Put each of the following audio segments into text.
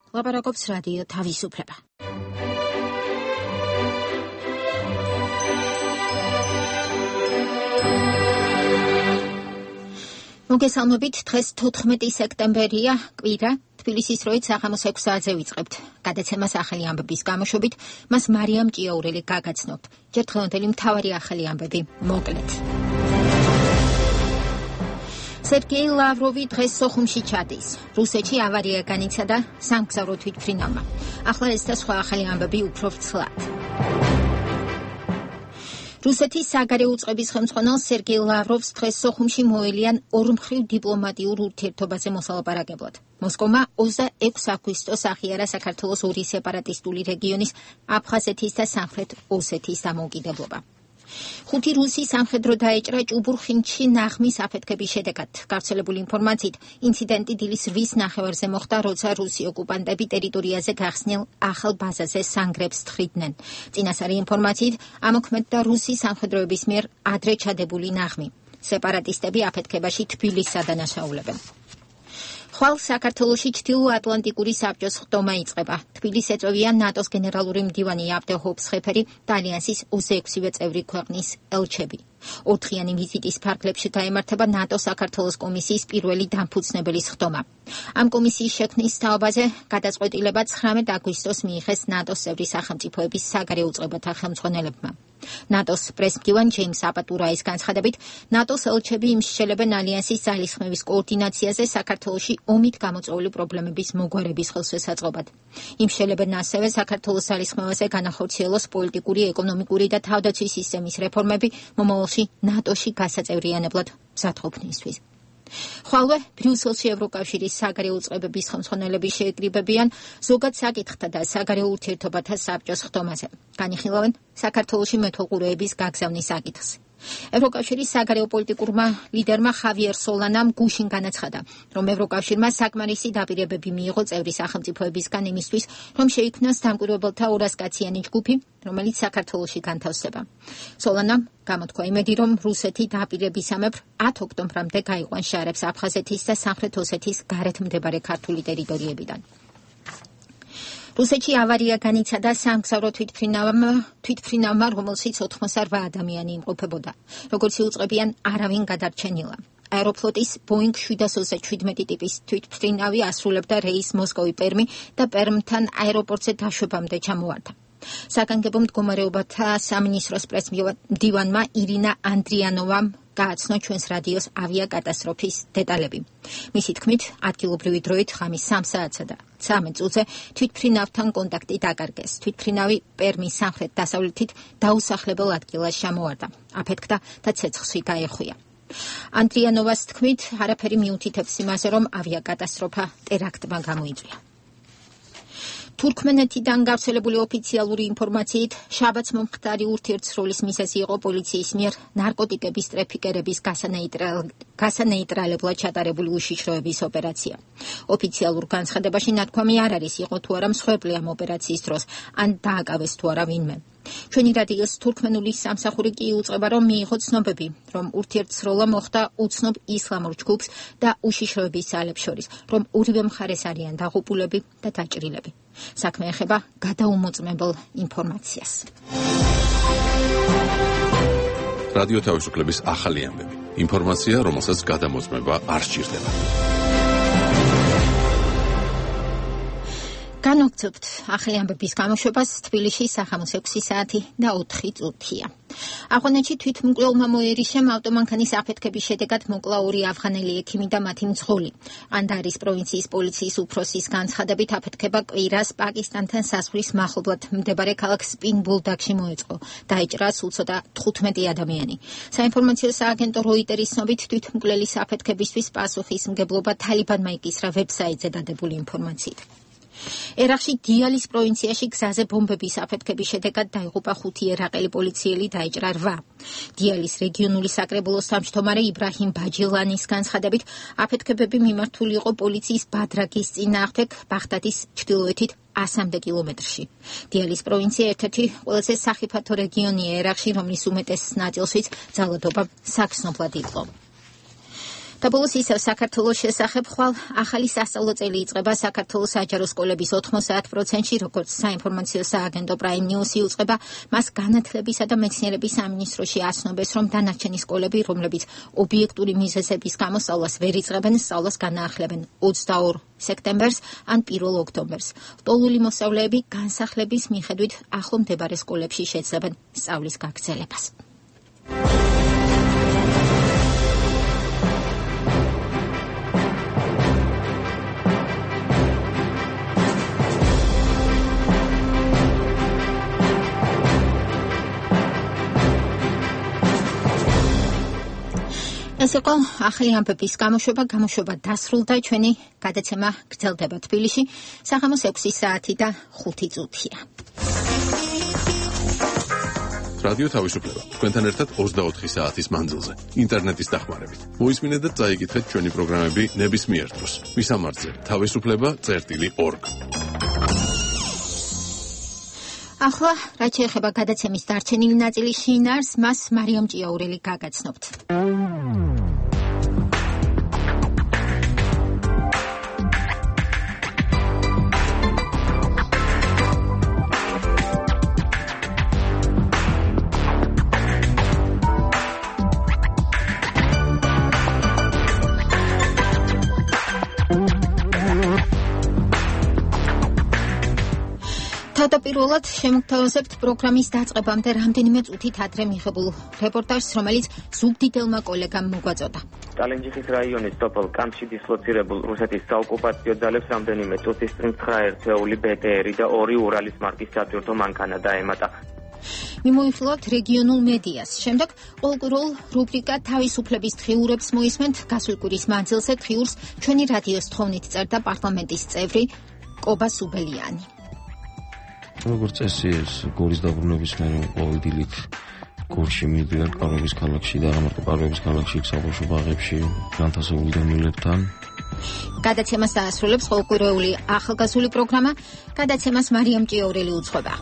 ლაპარაკობს რადიო თავისუფლება. მოგესალმებით, დღეს 14 სექტემბერია, კვირა, თბილისის დროით საღამოს 6 საათზე ვიწყებთ. გადაცემას ახალი ამბების გამოშვებით, მას მარიამ ჭიაურელი გაგაცნობთ. ჯერ დღევანდელი მთავარი ახალი ამბები, მოკლედ. სერგეი ლავროვი დღეს სოხუმში ჩადის. რუსეთში ავარია განიცადა სამგზავრო თვითმფრინავმა. ახლა ეს და სხვა ახალი ამბები უფრო ვრცლად. რუსეთის საგარეო უწყების ხელმძღვანელს სერგეი ლავროვს დღეს სოხუმში მოელიან ორმხრივ დიპლომატიურ ურთიერთობაზე მოსალაპარაკებლად. მოსკოვმა 26 აგვისტოს აღიარა საქართველოს ორი სეპარატისტული რეგიონის აფხაზეთის და სამხრეთ ოსეთის დამოუკიდებლობა. 5 რუსი სამხედრო დაეჭრა ჭუბურ-ხინდში ნაღმის აფეთქების შედეგად. გავრცელებული ინფორმაციით, ინციდენტი დილის 8 ნახევარზე მოხდა, როცა რუსი ოკუპანტები ტერიტორიაზე გახსნილ ახალ ბაზაზე სანგრებს თხრიდნენ. წინასწარი ინფორმაციით, ამოქმედდა რუსი სამხედროების მიერ ადრე ჩადებული ნაღმი. სეპარატისტები აფეთქებაში თბილისს ადანაშაულებენ. ხვალ საქართველოში ჩრდილო-ატლანტიკური საბჭოს ხდომა იწყება. თბილისს ეწვევიან ნატოს გენერალური მდივანი აბდე ჰოფსხეფერი და ალიანსის 26-ვე წევრი ქვეყნის ელჩები. 4-დღიანი ვიზიტის ფარგლებში გაემართება ნატო-საქართველოს კომისიის პირველი დამფუძნებელის ხდომა. ამ კომისიის შექმნის თაობაზე გადაწყვეტილება 19 აგვისტოს მიიღეს ნატოს წევრი სახელმწიფოების საგარეო უწყებათა ხელმძღვანელებმა. ნატოს პრესმდივან ჯეიმს აპატურაის განცხადებით, ნატოს ელჩები იმსჯელებენ ალიანსის ძალისხმევის კოორდინაციაზე საქართველოში ომით გამოწვეული პრობლემების მოგვარების ხელშესაწყობად. იმსჯელებენ ასევე საქართველოს ძალისხმევაზე განახორციელოს პოლიტიკური, ეკონომიკური და თავდაცვის სისტემის რეფორმები მომავალში ნატოში გასაწევრიანებლად მზადყოფნისთვის. ხვალვე ბრიუსელში ევროკავშირის საგარეო უწყებების ხელმძღვანელები შეეკრიბებიან ზოგად საკითხთა და საგარეო ურთიერთობათა საბჭოს ხდომაზე. განიხილავენ საქართველოში მეთვალყურეების გაგზავნის საკითხს. ევროკავშირის საგარეო პოლიტიკურმა ლიდერმა ხავიერ სოლანამ გუშინ განაცხადა, რომ ევროკავშირმა საკმარისი დაპირებები მიიღო წევრი სახელმწიფოებისგან იმისთვის, რომ შეიქმნას დამკვირვებელთა 200 კაციანი ჯგუფი, რომელიც საქართველოში განთავსდება. სოლანამ გამოთქვა იმედი, რომ რუსეთი დაპირებისამებრ 10 ოქტომბრამდე გაიყვანს შარებს აფხაზეთის და სამხრეთ ოსეთის გარეთ მდებარე ქართული ტერიტორიებიდან. რუსეთში ავარია განიცადა სამგზავრო თვითმფრინავმა, რომელშიც 88 ადამიანი იმყოფებოდა. როგორც იუწყებიან, არავინ გადარჩენილა. აეროფლოტის Boeing 737 ტიპის თვითმფრინავი ასრულებდა რეისს მოსკოვი-პერმი და პერმთან აეროპორტზე დაშვებამდე ჩამოვარდა. საგანგებო მდგომარეობათა სამინისტროს პრესმდივანმა ირინა ანდრიანოვამ გააცნო ჩვენს რადიოს ავიაკატასტროფის დეტალები. მისი თქმით, ადგილობრივი დროით ღამის 3 საათსა და 13 წუთზე თვითმფრინავთან კონტაქტი დაკარგეს. თვითმფრინავი პერმის სამხრეთ-დასავლეთით დაუსახლებელ ადგილას ჩამოვარდა. აფეთქდა და ცეცხლში გაეხვია. ანდრიანოვას თქმით, არაფერი მიუთითებს იმაზე, რომ ავიაკატასტროფა ტერაქტმა გამოიწვია. თურქმენეთიდან გავრცელებული ოფიციალური ინფორმაციით, შაბათს მომხდარი ურთიერთსროლის მიზეზი იყო პოლიციის მიერ ნარკოტიკების ტრაფიკერების გასანეიტრალებლად ჩატარებული უშიშროების ოპერაცია. ოფიციალურ განცხადებაში ნათქვამი არ არის, იყო თუ არა მსხვერპლი ამ ოპერაციის დროს, ან დააკავეს თუ არა ვინმე. ჩვენი რადიოს თურქმენული სამსახური კი იუწყება, რომ მიიღო ცნობები, რომ ურთიერთსროლა მოხდა უცნობ ისლამურ ჯგუფს და უშიშროების ძალებს შორის, რომ ორივე მხარეს არიან დაღუპულები და დაჭრილები. საქმე ეხება გადაუმოწმებელ ინფორმაციას. რადიო თავისუფლების ახალი ამბები. ინფორმაცია, რომელსაც გადამოწმება არ სჭირდება. განვაგრძობთ ახალი ამბების გამოშვებას. თბილისში საღამოს 6 საათი და 4 წუთია. ავღანეთში თვითმკვლელმა მოერიშემ ავტომანქანის აფეთქების შედეგად მოკლა 2 ავღანელი ექიმი და მათი მძღოლი. ანდარის პროვინციის პოლიციის უფროსის განცხადებით, აფეთქება კვირას პაკისტანთან საზღვრის მახლობლად მდებარე ქალაქ სპინ ბულდაკში მოეწყო. დაეჭრა სულ ცოტა 15 ადამიანი. საინფორმაციო სააგენტო როიტერის ცნობით, თვითმკვლელის აფეთქებისთვის პასუხისმგებლობა თალიბანმა იკისრა ვებსაიტზე დადებული ინფორმაციით. ერაყში დიალის პროვინციაში გზაზე ბომბების აფეთქების შედეგად დაიღუპა 5 ერაყელი პოლიციელი, დაეჭრა 8. დიალის რეგიონული საკრებულოს თავმჯდომარე იბრაჰიმ ბაჯილანის განცხადებით, აფეთქებები მიმართული იყო პოლიციის ბადრაგის წინააღმდეგ ბაღდადის ჩრდილოეთით 100 კილომეტრში. დიალის პროვინცია ერთ-ერთი ყველაზე სახიფათო რეგიონია ერაყში, რომლის უმეტეს ნაწილშიც ძალადობა საგრძნობლად იყო. და ბოლოს ისევ საქართველოს შესახებ ხვალ ახალი სასწავლო წელი იწყება საქართველოს საჯარო სკოლების 90%-ში, როგორც საინფორმაციო სააგენტო Prime News იუწყება, მას განათლებისა და მეცნიერების სამინისტროში ასნობეს, რომ დანარჩენი სკოლები, რომლებიც ობიექტური მიზეზების გამო სწავლას ვერ იწყებენ, სწავლას განაახლებენ 22 სექტემბერს ან 1 ოქტომბერს. ლტოლვილი მოსწავლეები განსახლების მიხედვით ახლო მდებარე სკოლებში შეძლებენ სწავლის გაგრძელებას. ეს იყო ახალი ამბების გამოშვება დასრულდა, ჩვენი გადაცემა გრძელდება თბილისში, საღამოს 6 საათი და 5 წუთია. რადიო თავისუფლება, თქვენთან ერთად 24 საათის მანძილზე, ინტერნეტის დახმარებით. მოისმინეთ და წაიკითხეთ ჩვენი პროგრამები ნებისმიერ დროს. მისამართზე თავისუფლება.org. ახლა, რაც შეეხება გადაცემის დარჩენილი ნაწილის შინაარსს, მას მარიამ ჭიაურელი გაგაცნობთ. თავდაპირველად შემოგთავაზებთ პროგრამის დაწყებამდე რამდენიმე წუთით ადრე მიღებულ რეპორტაჟს, რომელიც ზუგდიდელმა კოლეგამ მოგვაწოდა. ტალენჯიხის რაიონის სოფელ კამჩში დისლოცირებულ რუსეთის საოკუპაციო ძალებს რამდენიმე წუთის წინ 9 ერთეული BTR და 2 ურალის მარკის სატვირთო მანქანა დაემატა. მიმოიხილავთ რეგიონულ მედიას. შემდეგ ყოველკვირეულ რუბრიკა თავისუფლების დღიურებს მოისმენთ. გასული კვირის მანძილზე დღიურს ჩვენი რადიოს თხოვნით წერდა პარლამენტის წევრი კობა სუბელიანი. როგორც წესი, ეს გორის დაბრუნების მერე ყოველ დილით გორში მიდიან კაროვის ქალაქში და არა მარტო კაროვის ქალაქში, საბავშვო ბაღებში განთავსებული დევნილებთან. გადაცემას დაასრულებს ყოველკვირეული ახალგაზრდული პროგრამა. გადაცემას მარიამ ჭიაურელი უძღვება.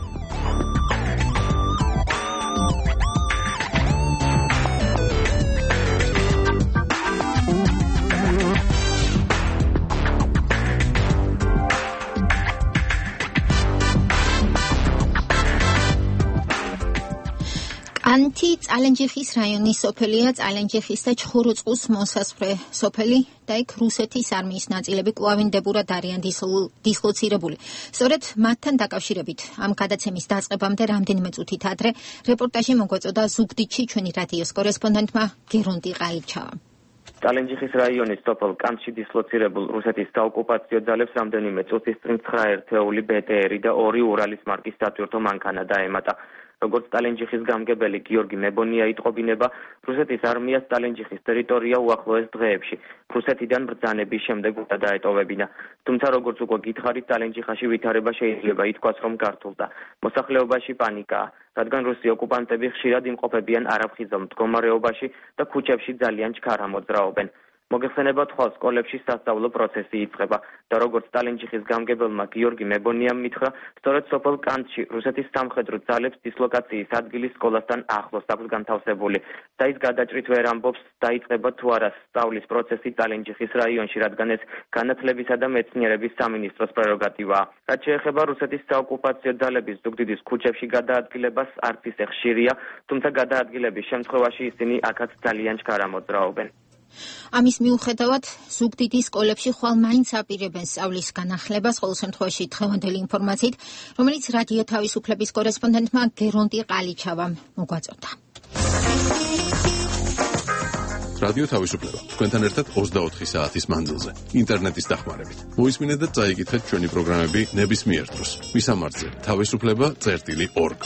ანთი წალენჯიხის რაიონის სოფელია, წალენჯიხის და ჩხოროწყუს მოსასწრე სოფელი და იქ რუსეთის არმიის ნაწილები კვლავინდებურად არიან დისლოცირებული. სწორედ მათთან დაკავშირებით ამ გადაცემის დაწყებამდე რამდენიმე წუთით ადრე რეპორტაჟი მოგვაწოდა ზუგდიდში ჩვენი რადიოს კორესპონდენტმა გერონტი ყაილჩავამ. ტალენჯიხის რაიონის სოფელ კამჩში დისლოცირებულ რუსეთის საოკუპაციო ძალებს რამდენიმე წუთის წინ 9 ერთეული BTR და 2 ურალის მარკის სატვირთო მანქანა დაემატა. როგორც ტალენჯიხის გამგებელი გიორგი მებონია იტყობინება, რუსეთის არმიას ტალენჯიხის ტერიტორია უახლოეს დღეებში რუსეთიდან ბრძანების შემდეგ უნდა დაეტოვებინა. თუმცა როგორც უკვე გითხარით, ტალენჯიხაში ვითარება შეიძლება ითქვას, რომ გართულდა. მოსახლეობაში პანიკაა, რადგან რუსი ოკუპანტები ხშირად იმყოფებიან არაფხიზელ მდგომარეობაში და ქუჩებში ძალიან ჩქარ ამოძრაობენ. მოგეხსენებათ, ხვალ სკოლებში სასწავლო პროცესი იწყება და როგორც ტალენჯიხის გამგებელმა გიორგი მებონიამ მითხრა, სწორედ სოფელ კანჩში რუსეთის სამხედრო ძალებს დისლოკაციის ადგილი სკოლასთან ახლოს აქვს განთავსებული და ის გადაჭრით ვერ ამბობს, დაიწყება თუ არა სწავლის პროცესი ტალენჯიხის რაიონში, რადგან ეს განათლებისა და მეცნიერების სამინისტროს პრეროგატივაა. რაც შეეხება რუსეთის საოკუპაციო ძალების ზუგდიდის ქუჩებში გადაადგილებას, არც ისე ხშირია, თუმცა გადაადგილების შემთხვევაში ისინი აქაც ძალიან ჩქარ ამოძრაობენ. ამის მიუხედავად, ზუგდიდის სკოლებში ხვალ მაინც აპირებენ სწავლის განახლებას, ყოველ შემთხვევაში დღევანდელი ინფორმაციით, რომელიც რადიო თავისუფლების კორესპონდენტმა გერონტი ყაილჩავამ მოგვაწოდა. რადიო თავისუფლება, თქვენთან ერთად 24 საათის მანძილზე, ინტერნეტის დახმარებით. მოისმინეთ და წაიკითხეთ ჩვენი პროგრამები ნებისმიერ დროს. მისამართზე თავისუფლება.org.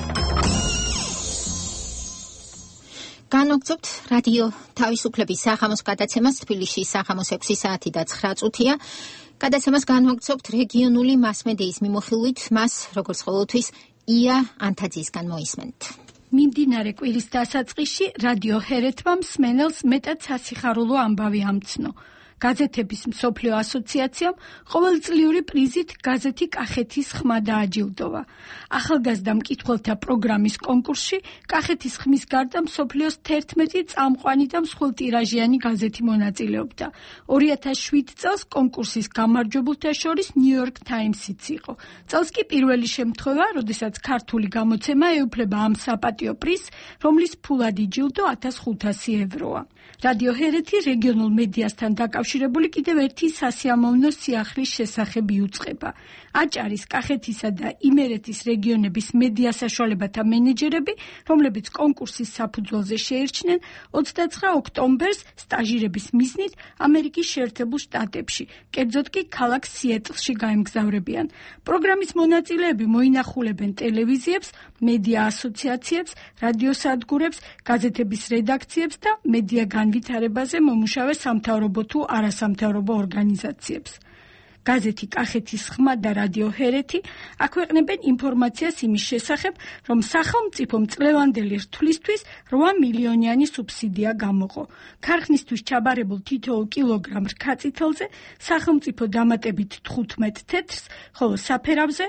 განვაგრძობთ რადიო თავისუფლების საღამოს გადაცემას თბილისში საღამოს 6 საათი და 9 წუთია. გადაცემას განვაგრძობთ რეგიონული მასმედიის მიმოხილვით, მას როგორც ყოველთვის ია ანთაძისგან მოისმენთ. მიმდინარე კვირის დასაწყისში რადიო ჰერეთმა მსმენელს მეტად სასიხარულო ამბავი ამცნო. გაზეთების მსოფლიო ასოციაციამ ყოველწლიური პრიზით გაზეთი კახეთის ხმა დააჯილდოვა. ახალგაზრდა მკითხველთა პროგრამის კონკურსში კახეთის ხმის გარდა მსოფლიოს 11 წამყვანი და მსხვილტირაჟიანი გაზეთი მონაწილეობდა. 2007 წელს კონკურსის გამარჯვებულთა შორის New York Times-იც იყო. წელს კი პირველი შემთხვევა, როდესაც ქართული გამოცემა ეუფლება ამ საპატიო პრიზს, რომლის ფულადი ჯილდო 1500 ევროა. რადიო ჰერეთი რეგიონულ მედიასთან დაკავშირებული კიდევ ერთი სასიამოვნო სიახლის შესახებ იუწყება. აჭარის, კახეთისა და იმერეთის რეგიონების მედია საშუალებათა მენეჯერები, რომლებიც კონკურსის საფუძველზე შეირჩნენ 29 ოქტომბერს სტაჟირების მიზნით ამერიკის შეერთებულ შტატებში, კერძოდ კი ქალაქ სიეტლში გაემგზავრებიან. პროგრამის მონაწილეები მოინახულებენ ტელევიზიებს, მედია ასოციაციებს, რადიოსადგურებს, გაზეთების რედაქციებს და მედია განვითარებაზე მომუშავე სამთავრობო თუ არასამთავრობო ორგანიზაციებს. გაზეთი კახეთის ხმა და რადიო ჰერეთი აქვეყნებენ ინფორმაციას იმის შესახებ, რომ სახელმწიფომ წლევანდელი რთვლისთვის 8 მილიონიანი სუბსიდია გამოყო. ქარხნისთვის ჩაბარებულ თითოეულ კილოგრამ რქაწითელზე სახელმწიფო დამატებით 15 თეთრს, ხოლო საფერავზე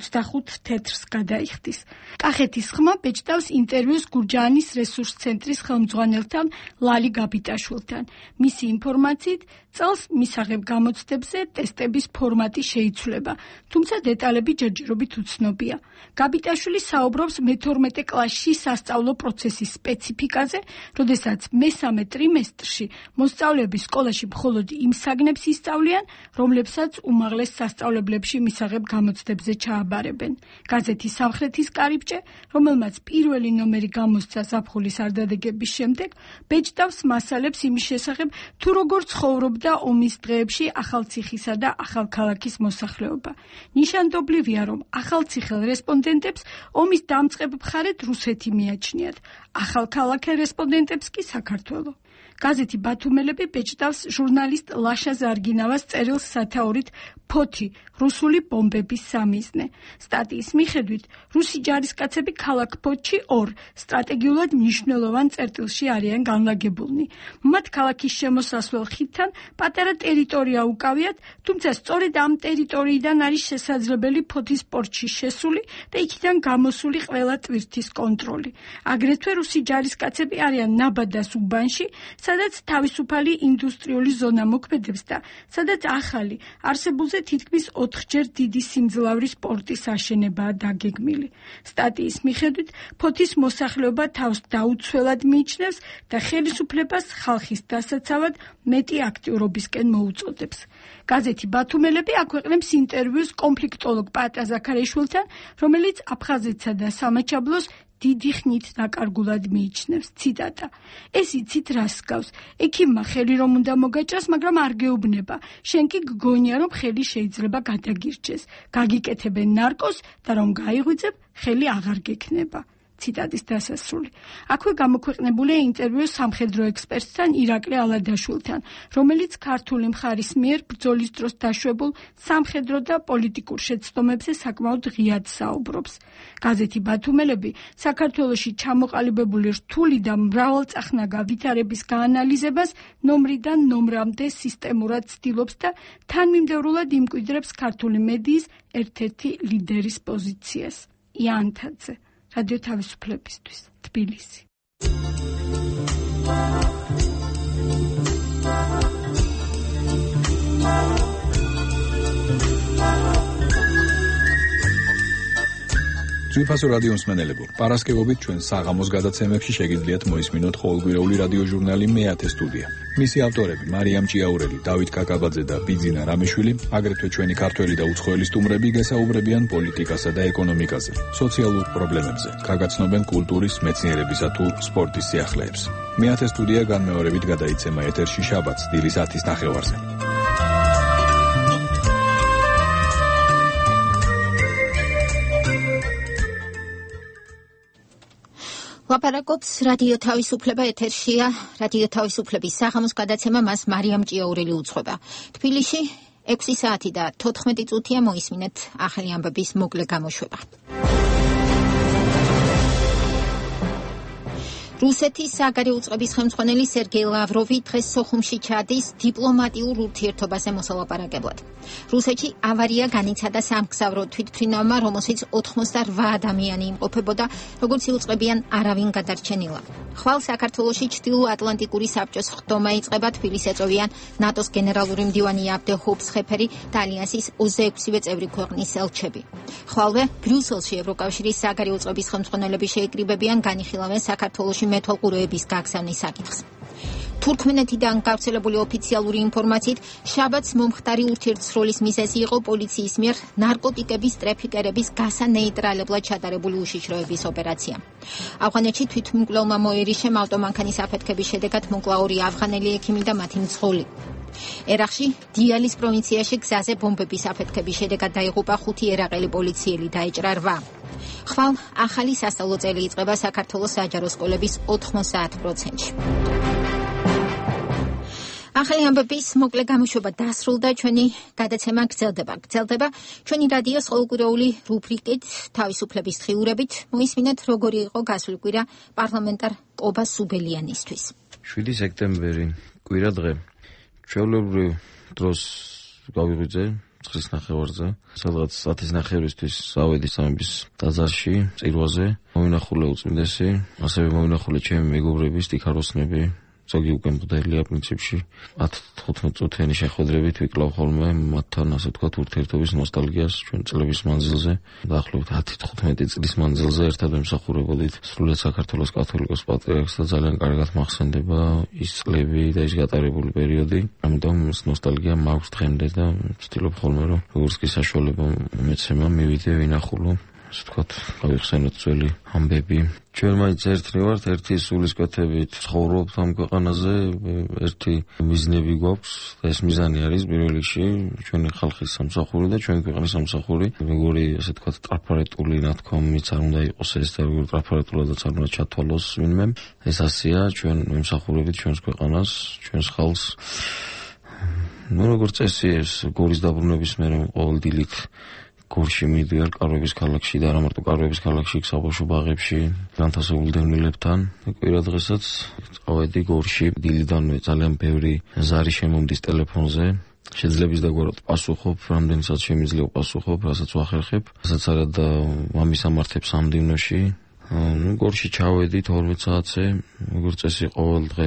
25 თეთრს გადაიხდის. კახეთის ხმა ბეჭდავს ინტერვიუს გურჯაანის რესურს ცენტრის ხელმძღვანელთან ლალი გაბიტაშვილთან. მისი ინფორმაციით, წელს მისაღებ გამოცდებზე ტესტების ფორმატი შეიცვლება, თუმცა დეტალები ჯერჯერობით უცნობია. გაბიტაშვილი საუბრობს მე-12 კლასში სასწავლო პროცესის სპეციფიკაზე, როდესაც მესამე ტრიმესტრში მოსწავლეები სკოლაში მხოლოდ იმ საგნებს ისწავლიან, რომლებსაც უმაღლეს სასწავლებლებში მისაღებ გამოცდებზე ჩააბარებენ. გაზეთი სამხრეთის კარიბჭე, რომელმაც პირველი ნომერი გამოსცა ზაფხულის არდადეგების შემდეგ, ბეჭდავს მასალებს იმის შესახებ, თუ როგორ ცხოვრობდა ომის დღეებში ახალციხისა და ახალქალაქის მოსახლეობა. ნიშანდობლივია, რომ ახალციხელ რესპონდენტებს ომის დამწყებ მხარედ რუსეთი მიაჩნიათ, ახალქალაქელ რესპონდენტებს კი საქართველო. გაზეთი ბათუმელები ბეჭდავს ჟურნალისტ ლაშა ზარგინავას წერილს სათაურით ფოთი რუსული ბომბების სამიზნე. სტატიის მიხედვით, რუსი ჯარისკაცები ქალაქ ფოთში 2 სტრატეგიულად მნიშვნელოვან წერტილში არიან განლაგებულნი. მათ ქალაქის შემოსასვლელ ხიდთან პატარა ტერიტორია უკავიათ, თუმცა სწორედ ამ ტერიტორიიდან არის შესაძლებელი ფოთის პორტში შესული და იქიდან გამოსული ყველა ტვირთის კონტროლი. აგრეთვე რუსი ჯარისკაცები არიან ნაბადას უბანში, სადაც თავისუფალი ინდუსტრიული ზონა მოქმედებს და სადაც ახალი, არსებულზე თითქმის 4-ჯერ დიდი სიმძლავრის პორტის აშენებაა დაგეგმილი. სტატიის მიხედვით, ფოთის მოსახლეობა თავს დაუცველად მიიჩნევს და ხელისუფლებას ხალხის დასაცავად მეტი აქტიურობისკენ მოუწოდებს. გაზეთი ბათუმელები აქვეყნებს ინტერვიუს კონფლიქტოლოგ პატა ზაქარიშვილთან, რომელიც აფხაზეთსა და სამაჩაბლოს დიდი ხნით დაკარგულად მიიჩნევს. ციტატა: ეს იცით რას გავს? ექიმმა ხელი რომ უნდა მოგაჭრას, მაგრამ არ გეუბნება. შენ კი გგონია, რომ ხელი შეიძლება გადაგირჩეს. გაგიკეთებენ ნარკოს და რომ გაიღვიძებ, ხელი აღარ გექნება. ციტატის დასასრული. აქვე გამოქვეყნებულია ინტერვიუ სამხედრო ექსპერტთან ირაკლი ალადაშვილთან, რომელიც ქართული მხარის მიერ ბრძოლის დროს დაშვებულ სამხედრო და პოლიტიკურ შეცდომებზე საკმაოდ ღიად საუბრობს. გაზეთი ბათუმელები საქართველოში ჩამოყალიბებული რთული და მრავალწახნაგა ვითარების გაანალიზებას ნომრიდან ნომრამდე სისტემურად ცდილობს და თანმიმდევრულად იმკვიდრებს ქართული მედიის ერთ-ერთი ლიდერის პოზიციას. იანთაძე, რადიო თავისუფლებისთვის, თბილისი. ძვირფასო რადიო მსმენელებო, პარასკევობით ჩვენ საღამოს გადაცემებში შეგიძლიათ მოისმინოთ ყოველკვირეული რადიო ჟურნალი მეათე სტუდია. მისი ავტორები მარიამ ჭიაურელი, დავით კაკაბაძე და ბიძინა რამიშვილი, აგრეთვე ჩვენი ქართველი და უცხოელი სტუმრები გესაუბრებიან პოლიტიკასა და ეკონომიკაზე, სოციალურ პრობლემებზე, გაგაცნობენ კულტურის, მეცნიერებისა თუ სპორტის სიახლეებს. მეათე სტუდია განმეორებით გადაიცემა ეთერში შაბათს დილის 10-ის ნახევარზე. ლაპარაკობს რადიო თავისუფლება ეთერშია. რადიო თავისუფლების საღამოს გადაცემა მას მარიამ ჭიაურელი უძღვება. თბილისში 6 საათი და 14 წუთია, მოისმინეთ ახალი ამბების მოკლე გამოშვება. რუსეთის საგარეო უწყების ხელმძღვანელი სერგეი ლავროვი დღეს სოხუმში ჩადის დიპლომატიურ ურთიერთობაზე მოსალაპარაკებლად. რუსეთში ავარია განიცადა სამგზავრო თვითმფრინავმა, რომელშიც 88 ადამიანი იმყოფებოდა, როგორც იუწყებიან არავინ გადარჩენილა. ხვალ საქართველოში ჩრდილო-ატლანტიკური საბჭოს ხდომა იწყება, თბილისს ეწევიან ნატოს გენერალური მდივანი აბდე ჰობსხეფერი და ალიანსის 26-ვე წევრი ქვეყნის ელჩები. ხვალვე ბრიუსელში ევროკავშირის საგარეო უწყების ხელმძღვანელები შეიკრიბებიან, განიხილავენ საქართველოში მეთვალყურეების გაგზავნის საკითხს. თურქმენეთიდან გავრცელებული ოფიციალური ინფორმაციით, შაბათს მომხდარი ურთიერთსროლის მიზეზი იყო პოლიციის მიერ ნარკოტიკების ტრაფიკერების გასანეიტრალებლად ჩატარებული უშიშროების ოპერაცია. ავღანეთში თვითმკვლელმა მოერიშემ ავტომანქანის აფეთქების შედეგად მოკლა 2 ავღანელი ექიმი და მათი მძღოლი. ერახში, დიალის პროვინციაში გზაზე ბომბების აფეთქების შედეგად დაიღუპა 5 ერაყელი პოლიციელი, დაეჭრა 8. ხვალ ახალი სასწავლო წელი იწყება საქართველოს საჯარო სკოლების 90%-ში. ახალი ამბების მოკლე გამოშვება დასრულდა, ჩვენი გადაცემა გრძელდება ჩვენი რადიოს ყოველკვირეული რუბრიკით თავისუფლების დღიურებით. მოისმინეთ, როგორი იყო გასული კვირა პარლამენტარ კობა სუბელიანისთვის. 7 სექტემბერი, კვირა დღე. ჩვეულებრივ დროს გავიღვიძე 9 ნახევარზე, სადღაც 10 ნახევრისთვის ავედი სამების ტაძარში, წირვაზე, მოვინახულე უწმინდესი, ასევე მოვინახულე ჩემი მეგობრების ტიქაროსნები, ზოგი უკვე მღვდელია პრინციპში. 10-15 წუთიანი შეხვედრებით ვიკლავ ხოლმე მათთან, ასე ვთქვათ, ურთიერთობის ნოსტალგიას ჩვენ წლების მანძილზე, დაახლოებით 10-15 წლის მანძილზე ერთად ვემსახურებოდით სრულად საქართველოს კათოლიკოს პატრიარქს და ძალიან კარგად მახსენდება ის წლები და ის გატარებული პერიოდი. ამიტომ ეს ნოსტალგია მაქვს დღემდე და ვცდილობ ხოლმე, რომ როგორც კი საშუალება მეცემა, მივიდე ვინახულო. ასე ვთქვათ, გავიხსენოთ ძველი ამბები. ჩვენ მაინც ერთნი ვართ, ერთი სულისკვეთებით ცხოვრობთ ამ ქვეყანაზე, ერთი მიზნები გვაქვს და ეს მიზანი არის პირველ რიგში ჩვენი ხალხის სამსახური და ჩვენი ქვეყნის სამსახური. როგორი, ასე ვთქვათ, ტრაფარეტული ნათქვამიც არ უნდა იყოს ეს და როგორი ტრაფარეტულადაც არ უნდა ჩათვალოს ვინმე. ეს ასეა, ჩვენ ვემსახურებით ჩვენს ქვეყანას, ჩვენს ხალხს. როგორც წესი, ეს გორის დაბრუნების მერე ყოველ დილით გორში მიდივარ კაროების ქალაქში და არა მარტო კაროების ქალაქში, საბავშვო ბაღებში განთავსებულ დევნილებთან. კვირა დღესაც წავედი გორში, დილიდანვე ძალიან ბევრი ზარი შემომდის ტელეფონზე. შეძლებს დაგვაროთ პასუხობ, რამდენიცაც შემიძლია პასუხობ, რასაც ვახერხებ, რასაც არა და მამის ამართებს სამდივნოში. გორში ჩავედი 12 საათზე, როგორც წესი ყოველ დღე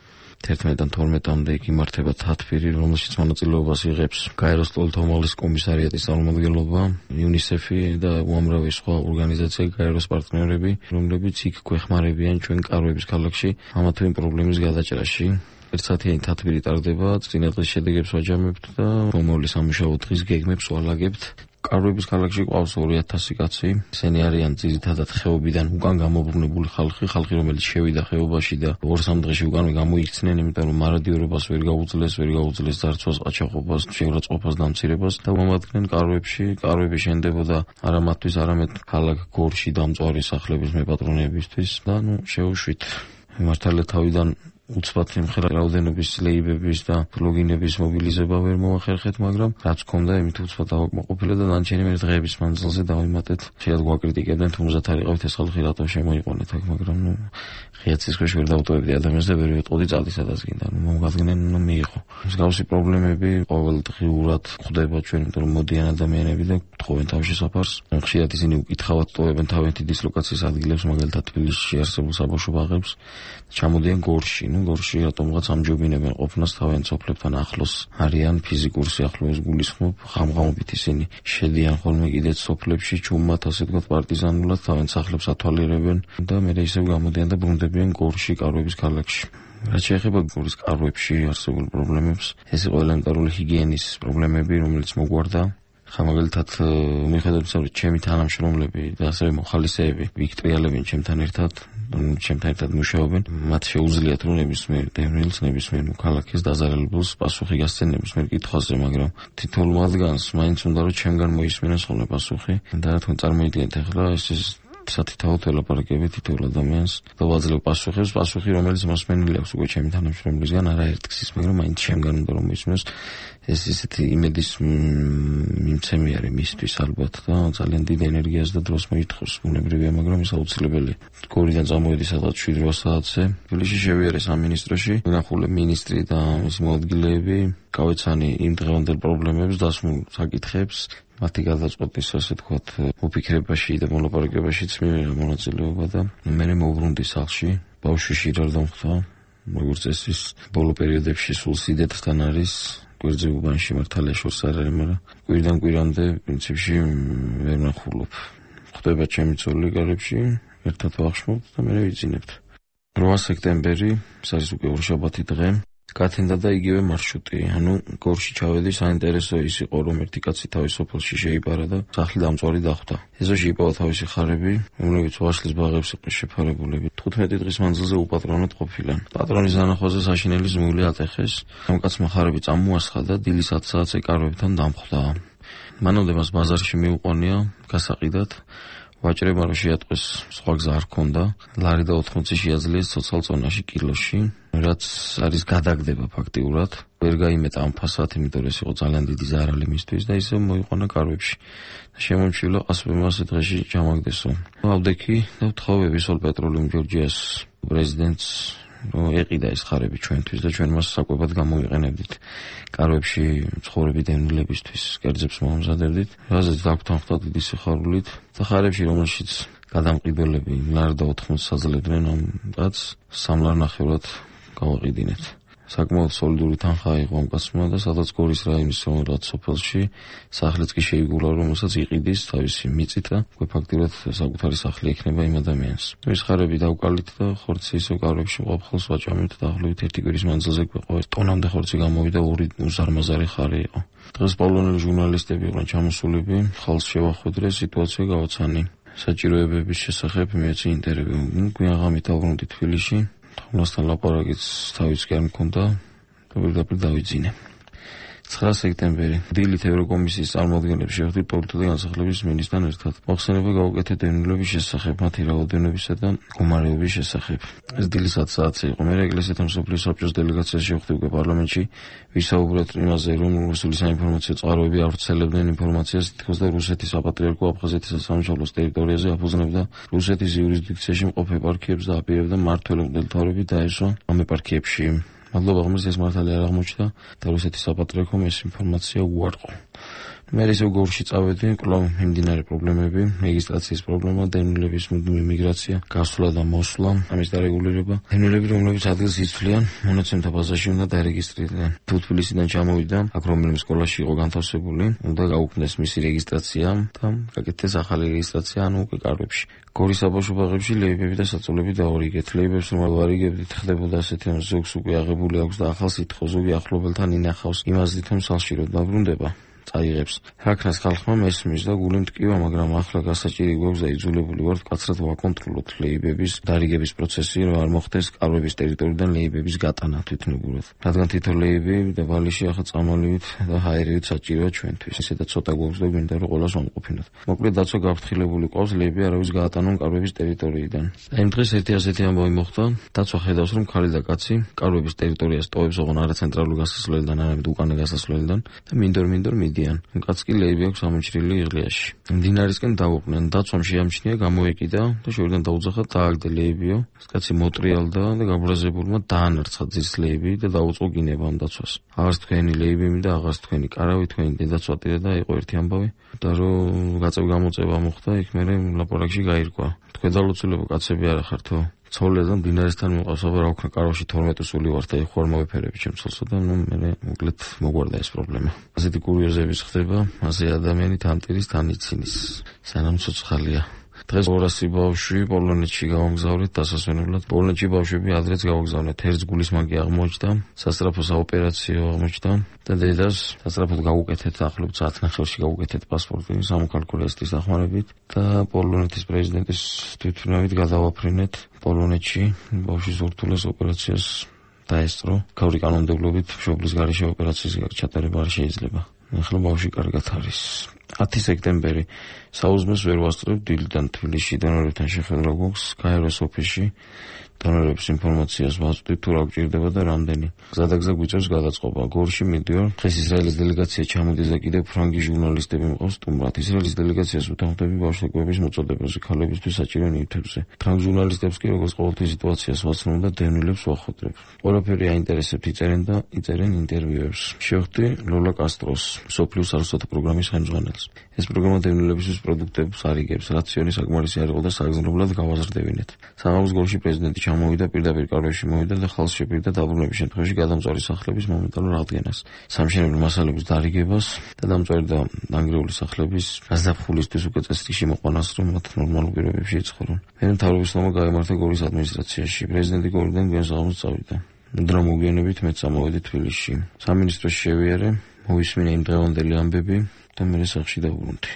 11-დან 12-მდე იქ იმართება თათბირი, რომელშიც მონაწილეობას იღებს გაეროს ტოლთომალის კომისარიატის წარმომადგენლობა, UNICEF-ი და უამრავი სხვა ორგანიზაცია, გაეროს პარტნიორები, რომლებიც იქ გვეხმარებიან ჩვენ კაროების ქალაქში ამა თუ იმ პრობლემის გადაჭრაში. ერთსაათიანი თათბირი ტარდება, წინა დღის შედეგებს ვაჯამებთ და მომავლის სამუშაო დღის გეგმებს ვალაგებთ. კაროების ქალაქში ყავს 2000 კაცი. ისინი არიან ძირითადად ხეობიდან უკან გამობრუნებული ხალხი, რომელიც შევიდა ხეობაში და 2-3 დღეში უკანვე გამოიქცნენ, იმიტომ რომ მარადიორობას ვერ გაუძლეს ძარცვას, ყაჩაღობას, შეურაცხყოფას, დამცირებას და მომადგენენ კაროებში. კაროები შენდებოდა არა მათთვის, არამედ ქალაქ გორში დამწვარი სახლების მეპატრონეებისთვის და შევუშვით. მართალია თავიდან უცბად იმხელა რაოდენობის ლეიბების და ბლოგინების მობილიზება ვერ მოახერხეთ, მაგრამ რაც გქონდა, იმით უცბად დავაკმაყოფილე და დანარჩენი მე დღეების მანძილზე დავიმატეთ. შეიძლება გვაკრიტიკებდნენ, თუ მზად არ იყავით ეს ხალხი რატომ შემოიყვანეთ აქ, მაგრამ ღიაცის ქვეშ ვერ დავუტოვებდი ადამიანს და ვერ ვეტყოდი ძალისადაც გინდა, მომგადგნენ, მიიღო. მსგავსი პრობლემები ყოველდღიურად ხდება ჩვენ, იმიტომ რომ მოდიან ადამიანები და გთხოვენ თავშესაფარს. ხშირად ისინი უკითხავად ტოვებენ თავიანთი დისლოკაციის ადგილებს, მაგალითად თბილისში არსებულ საბავშვო ბაღებს, ჩამოდიან გორში. გორში რატომღაც ამჯობინებენ ყოფნას თავიანთ სოფლებთან ახლოს არიან, ფიზიკურ სიახლოვეს გულისხმობ, ხამხამობით ისინი შედიან ხოლმე კიდეც სოფლებში, ჩუმად, ასე ვთქვათ, პარტიზანულად თავიანთ სახლებს ათვალიერებენ და მერე ისევ გამოდიან და ბრუნდებიან გორში, კაროების ქალაქში. რაც შეეხება გორის კაროებში არსებულ პრობლემებს, ეს იყო ელემენტარული ჰიგიენის პრობლემები, რომელიც მოგვარდა. მაგალითად, მიხედავთ, რომ ჩემი თანამშრომლები და ასევე მოხალისეები ვიქტრიალებენ ჩემთან ერთად მუშაობენ, მათ შეუძლიათ რომ ნებისმიერ დევნილს, ნებისმიერ მოქალაქეს დაზარალებულს პასუხი გასცენ ნებისმიერ კითხვაზე, მაგრამ თითოეულ მათგანს მაინც უნდა რომ ჩემგან მოისმინოს ხოლმე პასუხი და რა თქმა უნდა წარმოიდგინეთ ახლა ეს სათითაოდ ველაპარაკებით თითოეულ ადამიანს და ვაძლევ პასუხი, რომელიც მოსმენილი აქვს უკვე ჩემი თანამშრომლისგან, არაერთ გზის, მაგრამ მაინც ჩემგან უნდა რომ მოისმინოს. ეს ისეთი იმედის მიმცემი არის მისთვის ალბათ და ძალიან დიდ ენერგიას და დროს მოითხოვს ბუნებრივია, მაგრამ ის აუცილებელია. გორიდან წამოვედი სადღაც 7-8 საათზე. თბილისში შევიარე სამინისტროში, ვინახულე მინისტრი და მისი მოადგილეები, გავეცანი იმ დღევანდელ პრობლემებს, დასმულ საკითხებს, მათი გადაწყვეტის, ასე თქვათ, მოფიქრებაში და მოლაპარაკებაშიც მივიღე მონაწილეობა და მე მოვბრუნდი სახლში. ბავშვი შირარ დამხვდა, როგორც წესის ბოლო პერიოდებში სულ სიდეთთან არის. გვერდზე უბანში მართალია შორს არ არის, მაგრამ კვირიდან კვირამდე პრინციპში ვერ ნახულობ. ხვდება ჩემი ძოლი გარებში, ერთად ვახშმობთ და მე ვიძინებთ. 8 სექტემბერი, ეს არის უკვე ორშაბათი დღე. გათენდა და იგივე მარშრუტი, ანუ გორში ჩავედი, საინტერესო ის იყო, რომ ერთი კაცი თავის სოფელში შეიპარა და სახლი დამწვარი დახვდა. ეზოში იპავა თავისი ხარები, რომლებიც ვაშლის ბაღებს იყო შეფარებულები. 15 დღის მანძილზე უპატრონოდ ყოფილან. პატრონის დანახვაზე საშინელი ზმული ატეხეს, ამ კაცმა ხარები წამოასხა და დილის 10 საათზე კარვებთან დამხვდა. მანამდე მას ბაზარში მიუყვანია გასაყიდად. ვაჭრებმა რომ შეატყვეს, სხვა გზა არ ჰქონდა. ლარი და 80 შეაძლიეს ცოცხალ წონაში კილოში, რაც არის გადაგდება ფაქტიურად. ვერ გაიმეტა ამ ფასად, იმიტომ რომ ეს იყო ძალიან დიდი ზარალი მისთვის და ისევ მოიყვანა კარვებში. შემომჩილა ასვემა ასე დღეში ჩამაგდესო. ავდექი და ვთხოვები სულ პეტროლიუმ ჯორჯიას პრეზიდენტს, რომ ეყიდა ეს ხარები ჩვენთვის და ჩვენ მას საკვებად გამოიყენებდით. კარვებში ცხოვრები დევნილებისთვის კერძებს მომზადებდით. რაზეც დაგვთანხმდა დიდი სიხარულით და ხარებში, რომელშიც გადამყიდველები ლარ და 80 საძლებდნენ ამ კაცს, 3 ლარ ნახევრად გავაყიდინეთ. საკმაოდ სოლიდური თანხა იყო ამ კაცმა და სადაც გორის რაიონის რაღაც სოფელში სახლიც კი შეიგულა, რომელსაც იყიდის თავისი მიწით და ფაქტიურად საკუთარი სახლი ექნება იმ ადამიანს. ეს ხარები დავკალით და ხორცი ისევ კარვებში მყოფხოლს ვაჭამით დაახლოებით 1 კვირის მანძილზე გვეყო. ტონამდე ხორცი გამოვიდა, 2 უზარმაზარი ხარი იყო. დღეს პოლონელი ჟურნალისტები იყვნენ ჩამოსულები, ხალხს შევახვედრე, სიტუაცია გავაცანი. საჭიროებების შესახებ მეცი ინტერვიუ. გვიან ღამით დავბრუნდი თბილისში. თომასთან ლაპარაკიც თავის კი არ მქონდა და პირდაპირ დავიძინე. 9 სექტემბერი დილით ევროკომისიის წარმოადგენლებს შევხვდით პოლიტიკური განსახლების მინისტრთან ერთად. მოხსენება გავუკეთეთ დევნილების შესახებ, მათი რაოდენობისა და მდგომარეობის შესახებ. ეს დილის 10 საათზე იყო. მე ეკლესიათა მსოფლიო საბჭოს დელეგაციაში შევხვდი უკვე პარლამენტში, ვისაუბრეთ იმაზე, რომ რუსული საინფორმაციო წყაროები არ ვრცელებდნენ ინფორმაციას, თითქოს და რუსეთის საპატრიარქო აფხაზეთის სამშობლოს ტერიტორიაზე აფუძნებდა რუსეთის იურისდიქციაში მყოფ ეპარქიებს და აპირებდა მმართველ მღვდელმთავრები დაესვა ამ ეპარქიებში. მადლობა ღმერთს, ეს მართალი არ აღმოჩნდა და რუსეთის საპატრიარქომ ეს ინფორმაცია უარყო. მე ისევ გორში წავედი, კვლავ მიმდინარე პრობლემები, რეგისტრაციის პრობლემა, დევნილების მუდმივი მიგრაცია, გასვლა და მოსვლა, ამის დარეგულირება. დევნილები, რომლებიც ადგილს იცვლიან, მონაცემთა ბაზაში უნდა დარეგისტრირდნენ. თუ თბილისიდან ჩამოვიდა, აქ რომელიმე სკოლაში იყო განთავსებული, უნდა გაუქმდეს მისი რეგისტრაცია და გაკეთდეს ახალი რეგისტრაცია, ანუ უკვე კარვებში. გორის საბავშვო ბაღებში ლეიბები და საწოლები დაურიგეთ. ლეიბებს რომ ვარიგებდით, ხდებოდა ასეთი, რომ ზოგს უკვე აღებული აქვს და ახალს ითხოვს, ზოგი ახლობელთან ინახავს, იმაზდით რომ სახლში რომ დაბრუნდება. წაიღებს. რაკნას ხალხმა მესმის და გული მტკივა, მაგრამ ახლა გასაჭირი გვაქვს და იძულებული ვართ კაცრად ვაკონტროლოთ ლეიბების დარიგების პროცესი, რომ არ მოხდეს კარვების ტერიტორიიდან ლეიბების გატანა თვითნებურად. რადგან თითო ლეიბი და ბალიში ახლა წამალივით და ჰაერივით საჭიროა ჩვენთვის. ისე და ცოტა გვაქვს და გვინდა რომ ყველას ვამყოფინოთ. მოკლედ დაცვა გაფრთხილებული ყავს, ლეიბი არავის გაატანონ კარვების ტერიტორიიდან. იმ დღეს ერთი ასეთი ამბავი მოხდა. დაცვა ხედავს, რომ ქალი და კაცი კარვების ტერიტორიას ტოვებს, ოღონ არა ცენტრალური გასასვლელიდან, არამედ უკანა გასასვლელიდან და მინდორ მიდიან. კაც კი ლეიბი აქვს ამოჭრილი იღლიაში. მდინარისკენ დაუყნენ, დაცვამ შეამჩნია, გამოეკიდა და შორიდან დაუძახა დააგდე ლეიბიო. ეს კაცი მოტრიალდა და გაბრაზებულმა დაანარცხა ძირს ლეიბი და დაუწყო გინება ამ დაცვას. აღარს თქვენი ლეიბები და აღარს თქვენი კარავი, თქვენი დედაცვატირა და იყო ერთი ამბავი და რომ გაწევ-გამოწევა მოხდა, იქ მე ლაპარაკში გაირკვა. თქვენ დალოცულებ კაცები არა ხართო? ცოლე და მდინარესთან მოყავს, აბა რა ვქნა, კაროში 12 სული ვარ და ეხ ხوار მოვიფერები ჩემს ცოლსა და მე მოკლედ მოგვარდა ეს პრობლემა. ასეთი კურიოზები ხდება, ასე ადამიანი თანტირის თანიცინის, სანამ ცოცხალია. დღეს 200 ბავშვი პოლონეთში გავამგზავრეთ დასასვენებლად. პოლონეთში ბავშვები ადრეც გავაგზავნეთ. ერთ გულის მაგი აღმოჩნდა, სასწრაფო საოპერაციო აღმოჩნდა და დედას სასწრაფოდ გავუკეთეთ, ახლობთ 10-9-ში გავუკეთეთ პასპორტი სამოქალაქო რესტრის დახმარებით და პოლონეთის პრეზიდენტის თვითმფრინავით გადავაფრინეთ პოლონეთში ბავშვის ურთულეს ოპერაციას დაესწრო. გავრი კანონმდებლობით მშობლის გარეშე ოპერაციის ჩატარება არ შეიძლება. ახლა ბავშვი კარგად არის. 10 სექტემბერი საუზმეს ვერ ვასწრებ დილიდან თბილისში დონორებთან შეხვედრა გვაქვს გაეროს ოფისში. დონორების ინფორმაციას ვაწვდით თუ რა გვჭირდება და რამდენი. გზადაგზა გვიწევს გადაწყობა. გორში მიდიოარ. დღეს ისრაელის დელეგაცია ჩამოდის და კიდევ ფრანგი ჟურნალისტები მყავს სტუმრად. ისრაელის დელეგაციას უთანხმდები ბავშვების მოწოდებაზე ქალებისთვის საჭირო ნივთებზე. ფრანგ ჟურნალისტებს კი როგორც ყოველთვის სიტუაციას ვაცნობ და დევნილებს ვახოტრებ. ყველაფერი აინტერესებთ იწერენ ინტერვიუებს. შევხვდი ლოლა კასტროს, მსოფლიოს არუსათა პროგრამის ხელმძღვანელს. ეს პროგრამა დევნილებისთვის პროდუქტებს არიგებს, რაციონი საკმარისი არ იყო და საგრძნობლად გავაზრდებინეთ. საღამოს გოლში პრეზიდენტი ჩამოვიდა, პირდაპირ კარვებში მოვიდა და ხალხს შეპირდა დაბრუნების შემთხვევაში გადამწვარი სახლების მომენტალურ აღდგენას, სამშენებლო მასალების დარიგებას და დამწვარი და დანგრეული სახლების გაზაფხულისთვის უკეთეს რიგში მოყვანას, რომ მათ ნორმალურ პირობებში ეცხოვრონ. მე მთავრობის ნომა გაემართა გორის ადმინისტრაციაში. პრეზიდენტი გორიდან გვიან საღამოს წავიდა. მუდრა მოგვიანებით მეც წამოვედი თბილისში. სამინისტროში შევიარე, მოვისმინე იმ დღევანდელი ამბები და მე სახლში დავბრუნდი.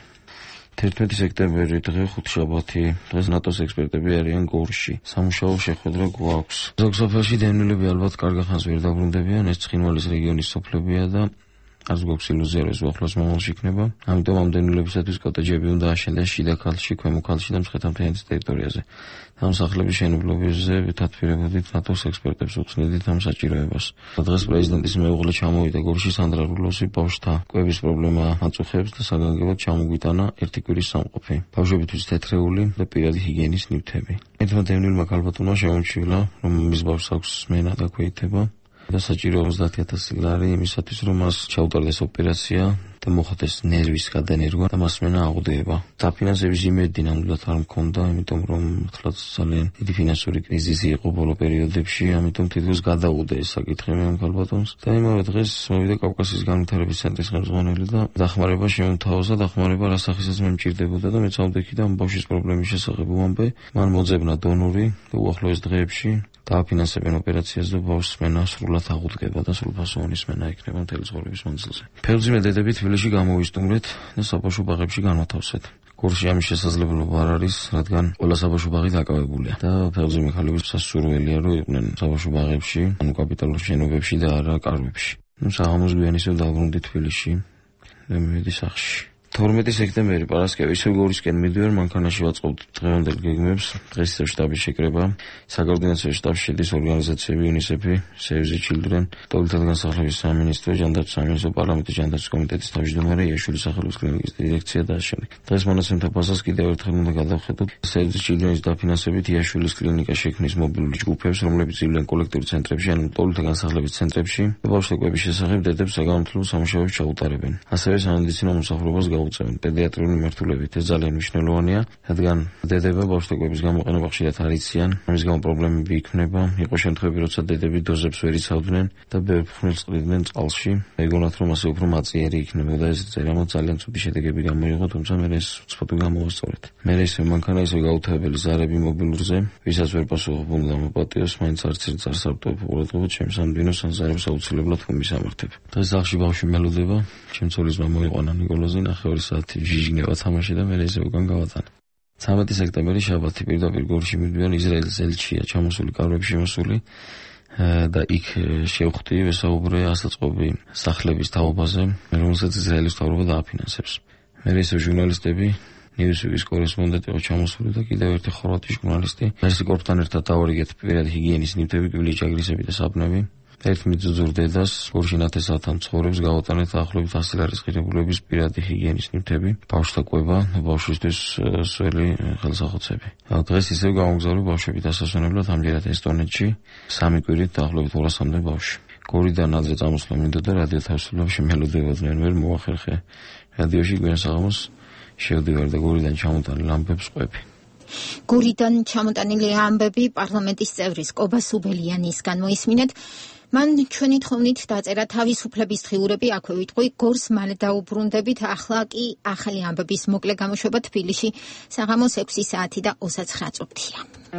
11 სექტემბერი დღე ხუთშაბათი. დღეს ნატოს ექსპერტები არიან გორში. სამუშაო შეხვედრა გვაქვს. ზოგ სოფელში დევნილები ალბათ კარგ ხანს ვერ დაბრუნდებიან, ეს ცხინვალის რეგიონის სოფლებია და არც გვაქვს ილუზია, რომ ეს უახლოს მომავალში იქნება. ამიტომ ამ დევნილებისათვის კოტეჯები უნდა აშენდეს შიდა ქალში, ქვემო ქალში და მცხეთა-მთიანეთის ტერიტორიაზე. ამ სახლების შენობებზე ვთათბირებოდით ნატოს ექსპერტებს უხსნიდით ამ საჭიროებას. დღეს პრეზიდენტის მეუღლე ჩამოვიდა გორში, სანდრა რულოსი ბავშვთა კვების პრობლემა აწუხებს და საგანგებოდ ჩამოგვიტანა ერთი კვირის სამყოფი. ბავშვებისთვის თეთრეული და პირადი ჰიგიენის ნივთები. ერთმა დევნილმა ქალბატონმა შემოჩვილა, რომ მის ბავშვს აქვს სმენა და ქვეითება და საჭირო 30,000 ლარი იმისათვის, რომ მას ჩაუტარდეს ოპერაცია და მოხდეს ნერვის გადანერგვა და მასმენა აღვდება. დაფინანსების იმედი ნამდვილად არ მქონდა, იმიტომ რომ თლაც ძალიან დიდი ფინანსური კრიზისი იყო ბოლო პერიოდებში, ამიტომ თითქოს გადაუდა ეს საკითხი მე ამ ქალბატონს. და იმავე დღეს მოვიდა კავკასიის განვითარების ცენტრის ხელმძღვანელი და დახმარება შემოთავაზა, დახმარება რა სახისაც მე მჭირდებოდა და მეც ავდექი და ამ ბავშვის პრობლემის შესახებ უამბე. მან მოძებნა დონორი და უახლოეს დღეებში დააფინანსებენ ოპერაციას და ბავშვს სმენა სრულად აღუდგება და სრულფასოვანი სმენა იქნება მთელი ცხოვრების მანძილზე. ფეხბურთზე დედები თბილისში გამოვისტუმრეთ და საბავშვო ბაღებში განვათავსეთ. გორში ამის შესაძლებლობა არ არის, რადგან ყველა საბავშვო ბაღი დაკავებულია და ფეხბურთზე ხალხების სასურველია, რომ იყვნენ საბავშვო ბაღებში, ანუ კაპიტალურ შენობებში და არა კარვებში. საღამოს გვიანისევ დავბრუნდი თბილისში და მივედი სახლში. 12 სექტემბერი პარასკევი ისევ გორისკენ მიდიوار, მანქანაში ვაწყობთ დღევანდელ გეგმებს. დღეს ისევ შტაბის შეკრება, საკოორდინაციო შტაბში შედის ორგანიზაციები UNICEF-ი, Save the Children, ტოლითად განსახლების სამინისტრო, ჟანდაცვის სამინისტრო, პარლამენტის ჟანდაცვის კომიტეტის თავმჯდომარე, იაშვილის სახელობის კლინიკის დირექცია და ასე. დღეს მონაცემთა ფასას კიდევ ერთხელ უნდა გადავხედოთ. Save the Children-ის დაფინანსებით იაშვილის კლინიკა შექმნის მობილური ჯგუფებს, რომლებიც ძლიან კოლექტიურ ცენტრებში, ანუ ტოლითად განსახლების ცენტრებში, ბავშვთა კვების შესახებ დედებს საგამომთმლო სამუშაოებს ჩაუტარებენ. ასევე სამედიცინო მომსახურებას უწევენ პედიატრიული მიმართულებით. ეს ძალიან მნიშვნელოვანია, რადგან დედება ბავშვთა კვების გამოყენება ხშირად არ იციან, ამის გამო პრობლემები იქნება. იყო შემთხვევები, როცა დედები დოზებს ვერ იცავდნენ და ბევრ ფხვნილს ყრიდნენ წყალში. ეგონათ, რომ ასე უფრო მაწიერი იქნებოდა ეს წერამა, ძალიან ცუდი შედეგები გამოიღო, თუმცა მე ეს უცბად გამოვასწორეთ. მე ისე მანქანა ისე გაუთავებელი ზარები მობილურზე, ვისაც ვერ პასუხობ უნდა მოპატიოს, მაინც არც ერთ წარს არ ვტოვებ ყურადღებას ჩემს ამდინოს ან ზარებს აუცილებლად ვმისამართებ. დღეს სახლში ბავშვი მელოდება, ჩემს ცოლისმა მოიყვანა ნიკოლოზი, 2 საათი ჟიჟგნევა თამაში და მე ესე უკან გავატანა. 13 სექტემბერი შაბათი პირდაპირ გორში მიდიوار, ისრაელის ელჩია ჩამოსული კარვებში მოსული და იქ შევხვდი, ვესაუბრე ასაწყობი სახლების თაობაზე, რომელსაც ისრაელის მთავრობა დააფინანსებს. მე ესე ჟურნალისტები, ნიუსვიკის კორესპონდენტი იყო ჩამოსული და კიდევ ერთი ხორვატი ჟურნალისტი. მერსი კორპთან ერთად დავარიგეთ პირადი ჰიგიენის ნივთები, კბილი ჭაგრისები და საბნები. ერთ მიძუძურ დედას გორში ნათესავთან ცხოვრებს გავატანეთ ახლობით 100 ლარის ღირებულების პირადი ჰიგიენის ნივთები, ბავშვთა კვება, ბავშვისთვის სველი ხელსახოცები. დღეს ისევ გამოგზავნე ბავშვები დასასვენებლად ამჯერად ესტონეთში, 3 კვირით დაახლოებით 200-მდე ბავშვი. გორიდან ადრე წამოსვლა მინდოდა, რადიო თავისუფლებაში მელოდებოდნენ, ვერ მოახერხე. რადიოში გვიან საღამოს შევდივარ და გორიდან ჩამოტანილ ამბებს ყვები. გორიდან ჩამოტანილი ამბები პარლამენტის წევრის კობა სუბელიანისგან მოისმინეთ. მან ჩვენი თხოვნით დაწერა თავისუფლების დღიურები, აქვე ვიტყვი, გორს მალე დაუბრუნდებით, ახლა კი ახალი ამბების მოკლე გამოშვება თბილისში, საღამოს 6 საათი და 29 წუთია.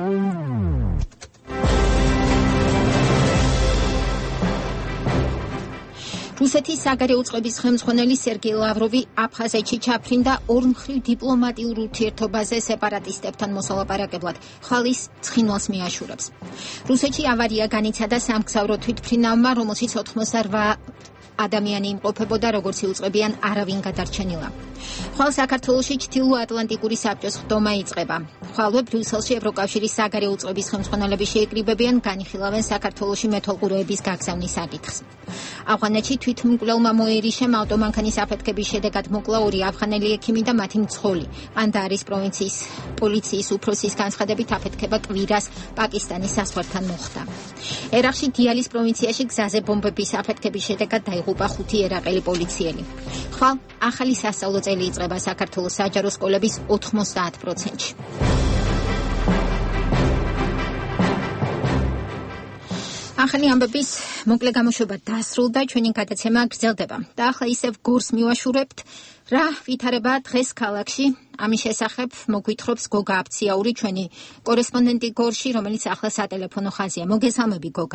რუსეთის საგარეო წყობის ხელმძღვანელი სერგეი ლავროვი აფხაზეთში ჩაფრინდა ორმხრივ დიპლომატიურ ურთიერთობაზე სეპარატისტებთან მოსალაპარაკებლად. ხვალის ცხინვალს მიაშურებს. რუსეთში ავარია განიცადა სამგზავრო თვითმფრინავმა, რომელშიც ადამიანი იმყოფებოდა, როგორც იუწყებიან არავინ გადარჩენილა. ხვალ საქართველოში ჩრდილო-ატლანტიკური საბჭოს ხდომა იწყება. ხვალვე ბრიუსელში ევროკავშირის საგარეო უწყების ხელმძღვანელები შეიკრიბებიან, განიხილავენ საქართველოში მეთვალყურეების გაგზავნის საკითხს. ავღანეთში თვითმკვლელმა მოერიშემ ავტომანქანის აფეთქების შედეგად მოკლა 2 ავღანელი ექიმი და მათი მცხოვლი. ყანდაარის პროვინციის პოლიციის უფროსის განცხადებით აფეთქება კვირას პაკისტანის საზღვართან მოხდა. ერაყში დიალის პროვინციაში გზაზე ბომბების აფეთქების შედეგად დაიღუპა 5 ერაყელი პოლიციელი. ხვალ ახალი სასწავლო წელი იწყება საქართველოს საჯარო სკოლების 90%-ში. ახალი ამბების მოკლე გამოშვება დასრულდა, ჩვენი გადაცემა გრძელდება. და ახლა ისევ გორს მივაშურებთ, რა ვითარება დღეს ქალაქში. ამის შესახებ მოგვითხრობს გოგა აფციაური, ჩვენი კორესპონდენტი გორში, რომელიც ახლა სატელეფონო ხაზია. მოგესალმები გოგა.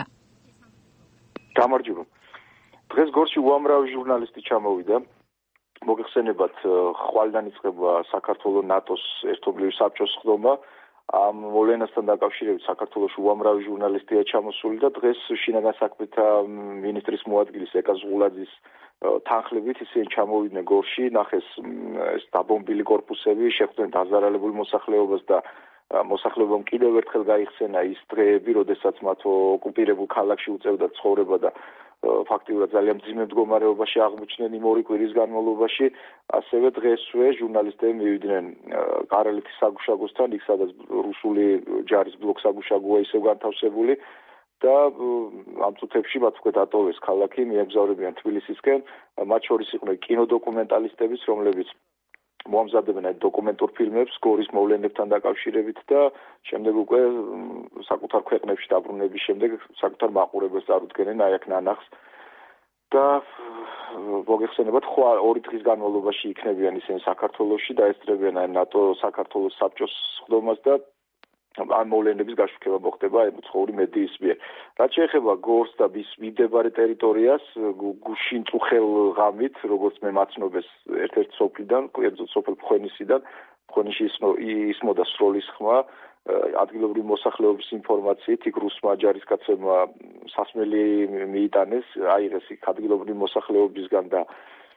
გამარჯობა. დღეს გორში უამრავი ჟურნალისტი ჩამოვიდა. მოგეხსენებათ, ხვალიდან იწყება საქართველოს ნატოს ერთობლივი საბჭოს ხდომა. ამ მოვლენასთან დაკავშირებით საქართველოში უამრავი ჟურნალისტია ჩამოსული და დღეს შინაგან საქმეთა მინისტრის მოადგილის ეკა ზღულაძის თანხლებით ისინი ჩამოვიდნენ გორში, ნახეს ეს დაბომბილი კორპუსები, შეხვდნენ დაზარალებულ მოსახლეობას და მოსახლეობამ კიდევ ერთხელ გაიხსენა ის დღეები, როდესაც მათ ოკუპირებულ ქალაქში უწევდა ცხოვრება და ფაქტიურად ძალიან მძიმე მდგომარეობაში აღმოჩნდნენ იმ 2 კვირის განმავლობაში. ასევე დღესვე ჟურნალისტები მივიდნენ კარელეთის საგუშაგოსთან, იქ სადაც რუსული ჯარის ბლოკსაგუშაგოა ისევ განთავსებული და ამ წუთებში მათ უკვე დატოვეს ქალაქი, მიემგზავრებიან თბილისისკენ. მათ შორის იყვნენ კინოდოკუმენტალისტებიც, რომლებიც მოამზადებენ დოკუმენტურ ფილმებს გორის მოვლენებთან დაკავშირებით და შემდეგ უკვე საკუთარ ქვეყნებში დაბრუნების შემდეგ საკუთარ მაყურებელს წარუდგენენ აი აქ ნანახს და მოგეხსენებათ, ხვალ 2 დღის განმავლობაში იქნებიან ისინი საქართველოში და ესწრებიან ნატო საქართველოს საბჭოს ხდომას და ამ მოვლენების გაშუქება მოხდება ემუცხოვრი მედიის მიერ. რაც შეეხება გორს და მის მიმდებარე ტერიტორიას, გუშინ წუხელღამით, როგორც მე მაცნობეს ერთ-ერთ სოფლიდან, კერძოდ სოფელ ფხვენისიდან, ფხვენისში ისმოდა სროლის ხმა, ადგილობრივი მოსახლეობის ინფორმაციით, იქ რუსმა ჯარისკაცებმა სასმელი მიიტანეს, აიღეს იქ ადგილობრივი მოსახლეობისგან და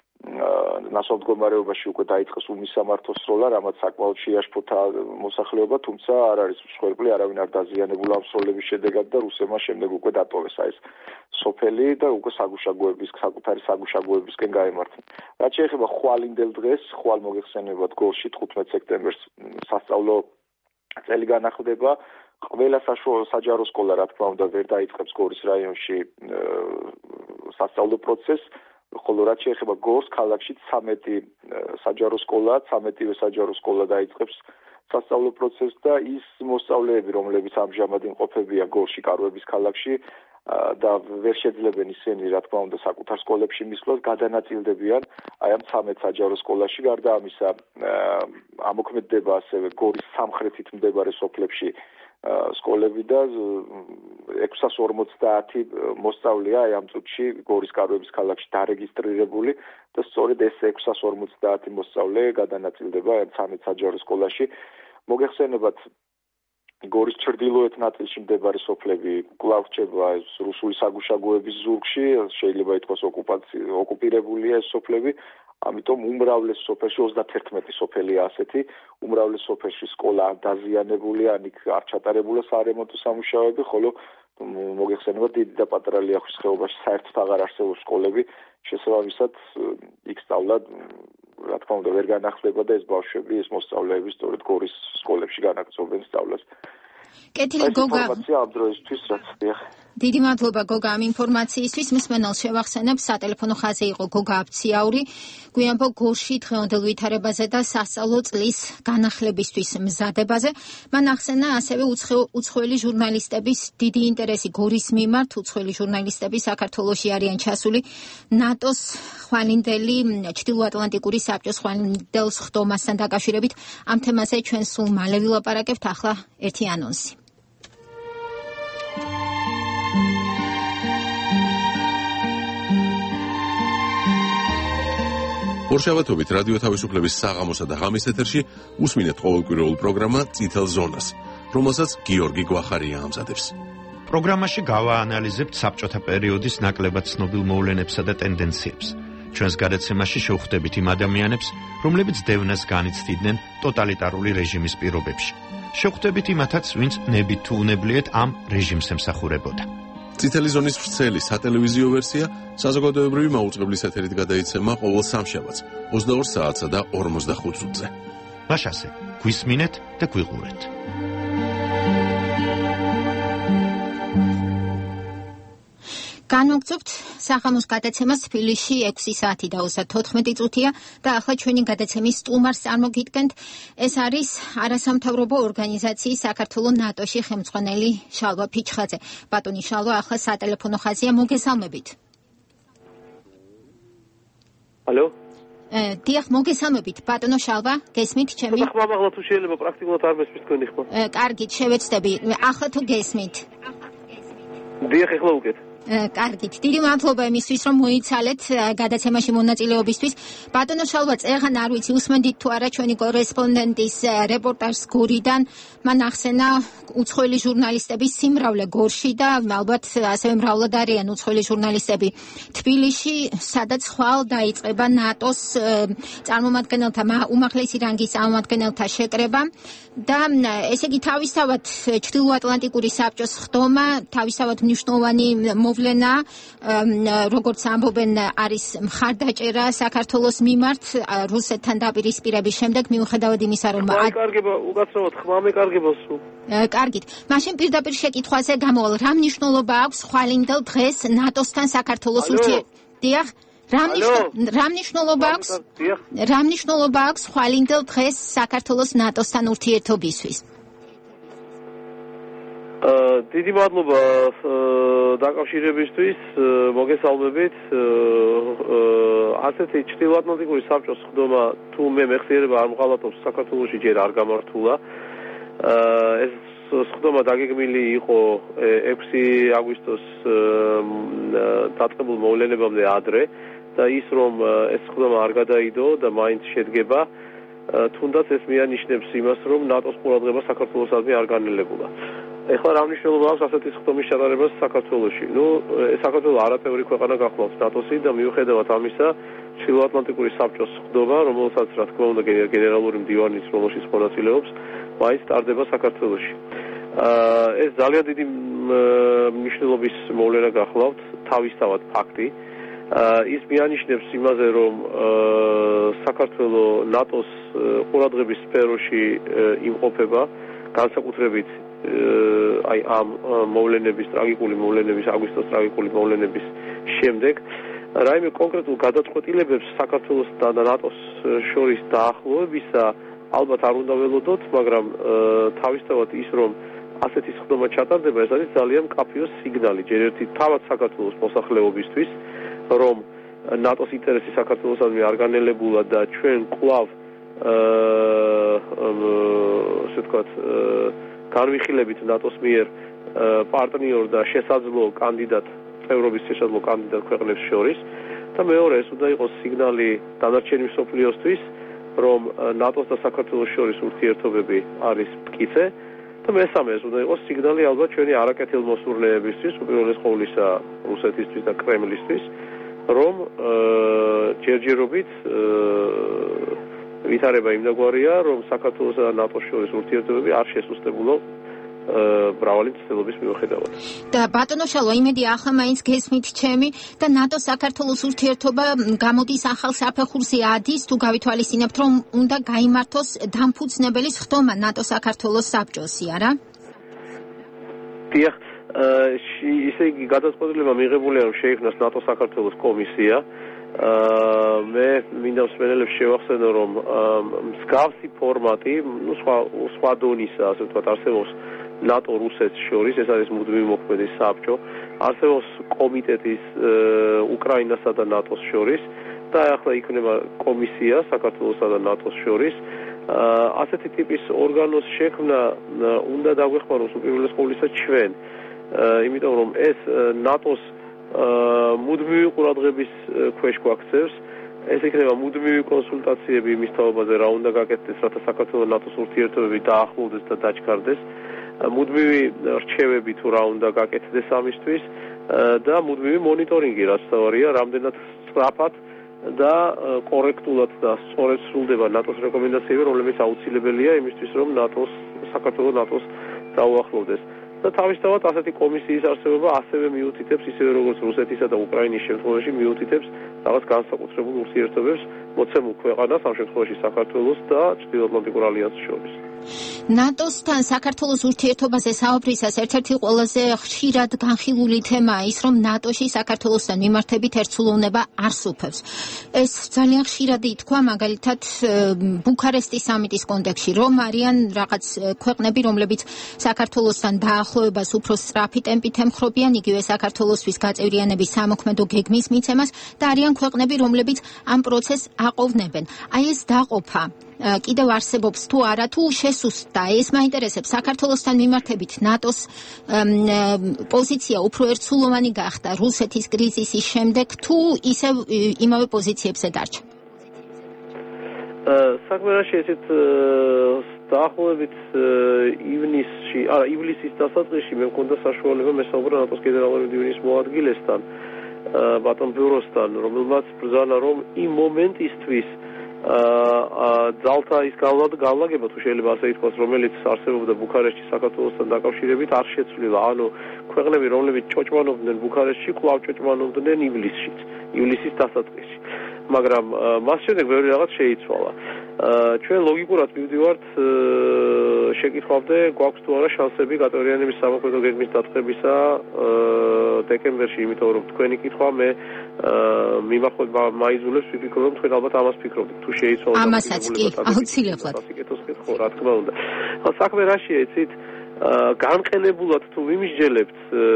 ნასოფლ მდგომარეობაში უკვე დაიწყეს უმისამართო სროლა, რამაც საკმაოდ შეაშფოთა მოსახლეობა, თუმცა არ არის მსხვერპლი, არავინ არ დაზიანებულა ამ სროლების შედეგად და რუსებმა შემდეგ უკვე დატოვეს ეს სოფელი და უკვე საკუთარი საგუშაგოებისკენ გაემართნენ. რაც შეეხება ხვალინდელ დღეს, ხვალ მოგეხსენებათ გორში 15 სექტემბერს სასწავლო წელი განახლდება. ყველა საჯარო სკოლა, რა თქმა უნდა, ვერ დაიწყებს გორის რაიონში სასწავლო პროცესს. ხოლო რაც შეეხება გორს, ქალაქში 13 საჯარო სკოლა, 13-ვე საჯარო სკოლა დაიწყებს სასწავლო პროცესს და ის მოსწავლეები, რომლებიც ამჟამად იმყოფებიან გორში, კარვების ქალაქში და ვერ შეძლებენ ისინი, რა თქმა უნდა, საკუთარ სკოლებში მისვლას, გადანაწილდებიან აი ამ 13 საჯარო სკოლაში. გარდა ამისა, ამოქმედდება ასევე გორის სამხრეთით მდებარე სოფლებში სკოლები და 650 მოსწავლეა ამ წუთში გორის კარვების ქალაქში დარეგისტრირებული და სწორედ ეს 650 მოსწავლე გადანაწილდება ამ 13 საჯარო სკოლაში. მოგეხსენებათ, გორის ჩრდილოეთ ნაწილში მდებარე სოფლები კვლავ რჩება ეს რუსული საგუშაგოების ზურგში, შეიძლება ითქვას ოკუპირებულია ეს სოფლები. ამიტომ უმრავლეს სოფელში 31 სოფელია ასეთი, უმრავლეს სოფელში სკოლა არ დაზიანებულია, იქ არ ჩატარებულა სარემონტო სამუშაოები, ხოლო მოგეხსენებათ, დიდი და პატარა ლიახვის ხეობაში საერთოდ აღარ არსებობს სკოლები, შესაბამისად იქ სწავლა, რა თქმა უნდა, ვერ განახლდება და ეს ბავშვები, ეს მოსწავლეები სწორედ გორის სკოლებში განაგრძობენ სწავლას. კეთილი გოგა. ინფორმაცია ამ დროისთვის რაც დიახ. დიდი მადლობა გოგა ამ ინფორმაციისთვის. მსმენელს შევახსენებ, სატელეფონო ხაზი იყო გოგა აფციაური. გვიანბო გორში დღევანდელ ვითარებაზე და სასწავლო წლის განახლებისთვის მზადებაზე. მან ახსენა ასევე უცხოელი ჟურნალისტების დიდი ინტერესი გორის მიმართ. უცხოელი ჟურნალისტები საქართველოში არიან ჩასული ნატოს ხვალინდელი ჩრდილო-ატლანტიკური საბჭოს ხვალინდელს ხდომასთან დაკავშირებით. ამ თემაზე ჩვენ სულ მალე ვილაპარაკებთ. ახლა ერთი ანონსი. ორშაბათობით რადიო თავისუფლების საღამოსა და ღამის ეთერში უსმინეთ ყოველკვირეულ პროგრამა წითელ ზონას, რომელსაც გიორგი გვახარია ამზადებს. პროგრამაში გავაანალიზებთ საბჭოთა პერიოდის ნაკლებად ცნობილ მოვლენებსა და ტენდენციებს. ჩვენს გადაცემაში შევხვდებით იმ ადამიანებს, რომლებიც დევნას განიცდიდნენ ტოტალიტარული რეჟიმის პირობებში. შევხვდებით იმათაც, ვინც ნებით თუ უნებლიეთ ამ რეჟიმს ემსახურებოდა. წითელი ზონის ვრცელი სატელევიზიო ვერსია საზოგადოებრივი მაუწყებლის ეთერით გადაიცემა ყოველ სამშაბათს 22 საათსა და 45 წუთზე. მაშასე, გვისმინეთ და გვიყურეთ. განვაგრძობთ საღამოს გადაცემას თბილისში 6 საათი და 34 წუთია და ახლა ჩვენი გადაცემის სტუმარს წარმოგიდგენთ. ეს არის არასამთავრობო ორგანიზაციის საქართველოს ნატოში ხელმძღვანელი შალვა ფიჩხაძე. ბატონი შალვა, ახლა სატელეფონო ხაზია, მოგესალმებით. ალო? დიახ, მოგესალმებით, ბატონო შალვა, გესმით ჩემი? ხმა მაღლა თუ შეიძლება პრაქტიკულად არ მესმის თქვენი ხმა. კარგით, შევეცდები. ახლა თუ გესმით? დიახ, ახლა უკეთ. კარგით, დიდი მადლობა იმისთვის, რომ მოიცალეთ გადაცემაში მონაწილეობისთვის. ბატონო შალვა, ეხან არ ვიცი, უსმენდით თუ არა ჩვენი კორესპონდენტის რეპორტაჟს გორიდან. მან ახსენა უცხოელი ჟურნალისტების სიმრავლე გორში და ალბათ ასევე მრავლად არიან უცხოელი ჟურნალისტები თბილისში, სადაც ხვალ დაიწყება ნატოს წარმომადგენელთა, უმაღლესი რანგის წარმომადგენელთა შეკრება და ესე იგი თავისთავად ჩრდილოატლანტიკური საბჭოს ხდომა, თავისთავად მნიშვნელოვანი მოვლენა, როგორც ამბობენ, არის მხარდაჭერა საქართველოს მიმართ რუსეთთან დაპირისპირების შემდეგ, მიუხედავად იმისა, რომ მეკარგება, უკაცრავად ხმა მეკარგება სულ. კარგით. მაშინ პირდაპირ შეკითხვაზე გამოვალ, რა მნიშვნელობა აქვს ხვალინდელ დღეს ნატოსთან საქართველოს ურთიერთობისთვის? რა მნიშვნელობა აქვს? რა მნიშვნელობა აქვს ხვალინდელ დღეს საქართველოს ნატოსთან ურთიერთობისთვის? დიდი მადლობა დაკავშირებისთვის, მოგესალმებით. ასეთი ჩრდილოატლანტიკური საბჭოს ხდომა თუ მე მეხსიერება არ მღალატობს, საქართველოში ჯერ არ გამართულა. ეს ხდომა დაგეგმილი იყო 6 აგვისტოს დაწყებულ მოვლენებამდე ადრე და ის რომ ეს ხდომა არ გადაიდო და მაინც შედგება, თუნდაც ეს მიანიშნებს იმას, რომ ნატოს ყურადღება საქართველოსადმი არ განელებულა. ეხლა რა მნიშვნელობა აქვს ასეთი ხდომის ჩატარებას საქართველოში? საქართველო არაფერი ქვეყანა გახლავთ ნატოსი და მიუხედავად ამისა, ჩრდილოატლანტიკური საბჭოს ხდომა, რომელსაც რა თქმა უნდა გენერალური მდივანის რომელშიც მონაწილეობს, მაინც ტარდება საქართველოში. ეს ძალიან დიდი მნიშვნელობის მოვლენა გახლავთ, თავისთავად ფაქტი. ის მიანიშნებს იმაზე, რომ საქართველო ნატოს ყურადღების სფეროში იმყოფება, განსაკუთრებით აი ამ მოვლენების, ტრაგიკული მოვლენების, აგვისტოს ტრაგიკული მოვლენების შემდეგ, რაიმე კონკრეტულ გადაწყვეტილებებს საქართველოს და ნატოს შორის დაახლოებისა ალბათ არ უნდა ველოდოთ, მაგრამ თავისთავად ის, რომ ასეთი ხდომა ჩატარდება, ეს არის ძალიან მკაფიო სიგნალი, ჯერ ერთი თავად საქართველოს მოსახლეობისთვის, რომ ნატოს ინტერესი საქართველოსადმი არ განელებულა და ჩვენ კვლავ ასე ვთქვათ განვიხილებით ნატოს მიერ პარტნიორ და შესაძლო კანდიდატ, წევრობის შესაძლო კანდიდატ ქვეყნებს შორის და მეორე ეს უნდა იყოს სიგნალი დანარჩენი მსოფლიოსთვის, რომ ნატოს და საქართველოს შორის ურთიერთობები არის მტკიცე და მესამე ეს უნდა იყოს სიგნალი ალბათ ჩვენი არაკეთილმოსურნეებისთვის, უპირველეს ყოვლისა რუსეთისთვის და კრემლისთვის, რომ ჯერჯერობით ვითარება იმდაგვარია, რომ საქართველოსა და ნატოს შორის ურთიერთობები არ შესუსტებულო მრავალი მცდელობის მიუხედავად. და ბატონო შალვა, იმედი ახლა მაინც გესმით ჩემი და ნატო-საქართველოს ურთიერთობა გამოდის ახალ საფეხურზე ადის, თუ გავითვალისწინებთ, რომ უნდა გაიმართოს დამფუძნებელი ხდომა ნატო-საქართველოს საბჭოსი, არა? დიახ, ისე იგი გადაწყვეტილება მიღებულია, რომ შეიქმნას ნატო-საქართველოს კომისია. მე მინდა მსმენელებს შევახსენო, რომ მსგავსი ფორმატი, სხვა დონისა, ასე ვთქვათ, არსებობს ნატო რუსეთს შორის, ეს არის მუდმივი მოქმედი საბჭო, არსებობს კომიტეტის უკრაინასა და ნატოს შორის და ახლა იქნება კომისია საქართველოსა და ნატოს შორის. ასეთი ტიპის ორგანოს შექმნა უნდა დაგვეხმაროს უპირველეს ყოვლისა ჩვენ, იმიტომ რომ ეს ნატოს მუდმივი ყურადღების ქვეშ გვაქცევს, ეს იქნება მუდმივი კონსულტაციები იმის თაობაზე, რა უნდა გაკეთდეს, რათა საქართველოს ნატოს ურთიერთობები დაახლოვდეს და დაჩქარდეს მუდმივი რჩევები თუ რა უნდა გაკეთდეს ამისთვის და მუდმივი მონიტორინგი, რაც თავარია, რამდენად სწრაფად და კორექტულად და სწორედ სრულდება ნატოს რეკომენდაციები, რომლებიც აუცილებელია იმისთვის, რომ საქართველოს ნატოს დაუახლოვდეს. და თავისთავად ასეთი კომისიის არსებობა ასევე მიუთითებს, ისევე როგორც რუსეთისა და უკრაინის შემთხვევაში მიუთითებს რაღაც განსაკუთრებულ ურთიერთობებს მოცემულ ქვეყანას, ამ შემთხვევაში საქართველოს და ჩრდილოატლანტიკურ ალიანსს შორის. ნატოსთან საქართველოს ურთიერთობაზე საუბრისას ერთ-ერთი ყველაზე ხშირად განხილული თემაა ის, რომ ნატოში საქართველოსთან მიმართებით ერთსულოვნება არ სუფევს. ეს ძალიან ხშირად ითქვა, მაგალითად, ბუქარესტის სამიტის კონტექსტში, რომ არიან რაღაც ქვეყნები, რომლებიც საქართველოსთან დაახლოებას უფრო სწრაფი ტემპით ემხრობიან, იგივე საქართველოსთვის გაწევრიანების სამოქმედო გეგმის მიცემას და არიან ქვეყნები, რომლებიც ამ პროცესს აყოვნებენ. აი ეს დაყოფა კიდევ არსებობს თუ არა, თუ შესუსტდა, ეს მაინტერესებს. საქართველოსთან მიმართებით ნატოს პოზიცია უფრო ერთსულოვანი გახდა რუსეთის კრიზისის შემდეგ, თუ ისევ იმავე პოზიციებზე დარჩა? საქმე რა შეეცეთ დაახლოებით ივლისის დასაწყისში მე მქონდა საშუალება მესაუბრა ნატოს გენერალური მდივნის მოადგილესთან, ბატონ ბიუროსთან, რომელმაც ბრძანა, რომ იმ მომენტისთვის ძალთა ის განლაგება თუ შეიძლება ასე ითქვას, რომელიც არსებობდა ბუქარესტში საქართველოსთან დაკავშირებით, არ შეცვლილა. ანუ ქვეყნები, რომლებიც ჭოჭმანობდნენ ბუქარესტში, კვლავ ჭოჭმანობდნენ ივლისის დასაწყისში. მაგრამ მას შემდეგ ბევრი რაღაც შეიცვალა. ჩვენ ლოგიკურად მივდივართ შეკითხვამდე, გვაქვს თუ არა შანსები გაწევრიანების სამოქმედო გეგმის დაწყებისა დეკემბერში, იმიტომ რომ თქვენი კითხვა მე მიმარხოთ მაიზულებს ვიფიქრობ, რომ თქვენ ალბათ ამას ფიქრობთ, თუ შეიცვალა ამასაც კი, აუცილებლად. რა თქმა უნდა. საქმე რაშია, იცით? განყენებულად თუ ვიმსჯელებთ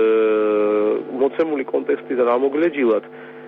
მოცემული კონტექსტიდან ამოგლეჯილად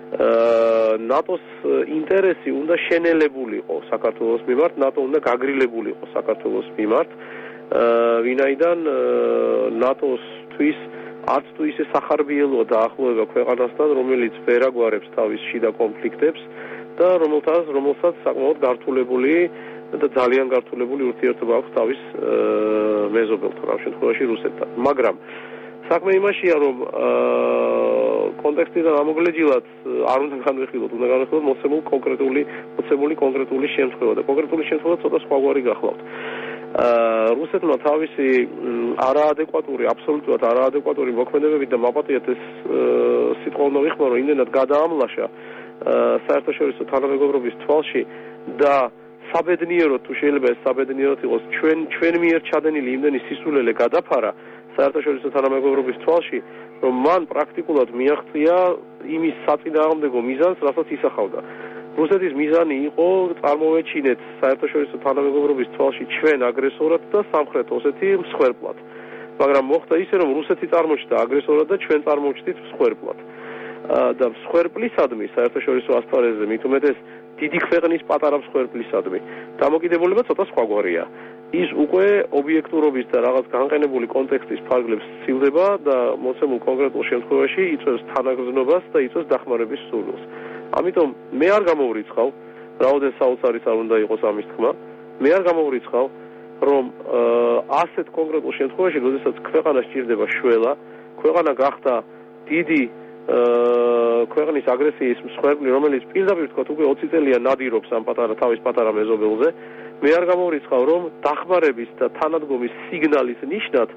ნატოს ინტერესი უნდა შენელებულიყო საქართველოს მიმართ, ნატო უნდა გაგრილებულიყო საქართველოს მიმართ, ვინაიდან ნატოსთვის არც თუ ისე სახარბიელოა დაახლოება ქვეყანასთან, რომელიც ვერ აგვარებს თავის შიდა კონფლიქტებს და რომელსაც საკმაოდ გართულებული და ძალიან გართულებული ურთიერთობა აქვს თავის მეზობელთან, ამ შემთხვევაში რუსეთთან. მაგრამ საქმე იმაშია, რომ კონტექსტიდან ამოგლეჯილად არ უნდა განვიხილოთ, უნდა განვიხილოთ მოცემული კონკრეტული შემთხვევა და კონკრეტული შემთხვევა ცოტა სხვაგვარი გახლავთ. რუსეთმა თავისი აბსოლუტურად არაადეკვატური მოქმედებებით და მაპატიათ ეს სიტყვა უნდა ვიხმარო, იმდენად გადაამლაშა საერთაშორისო თანამეგობრობის თვალში და საბედნიეროდ თუ შეიძლება ეს საბედნიეროდ იყოს ჩვენ მიერ ჩადენილი იმდენი სისულელე გადაფარა საერთაშორისო თანამეგობრობის თვალში, რომ მან პრაქტიკულად მიაღწია იმის საწინააღმდეგო მიზანს, რასაც ისახავდა. რუსეთის მიზანი იყო წარმოვეჩინეთ საერთაშორისო თანამეგობრობის თვალში ჩვენ აგრესორად და სამხრეთ ოსეთი მსხვერპლად. მაგრამ მოხდა ისე, რომ რუსეთი წარმოჩნდა აგრესორად და ჩვენ წარმოვჩნდით მსხვერპლად. და მსხვერპლისადმი საერთაშორისო ასპარეზზე, მით უმეტეს დიდი ქვეყნის პატარა მსხვერპლისადმი, დამოკიდებულება ცოტა სხვაგვარია. ის უკვე ობიექტურობის და რაღაც განყენებული კონტექსტის ფარგლებს სცილდება და მოცემულ კონკრეტულ შემთხვევაში იწვევს თანაგრძნობას და იწვევს დახმარების სურვილს. ამიტომ მე არ გამოვრიცხავ, რაოდენ საოცარი არ უნდა იყოს ამის თქმა, მე არ გამოვრიცხავ, რომ ასეთ კონკრეტულ შემთხვევაში, როდესაც ქვეყანა სჭირდება შველა, ქვეყანა გახდა დიდი ქვეყნის აგრესიის მსხვერპლი, რომელიც პირდაპირ თქვათ უკვე 20 წელია ნადირობს ამ თავის პატარა მეზობელზე, მე არ გამოვრიცხავ, რომ დახმარების და თანადგომის სიგნალის ნიშნად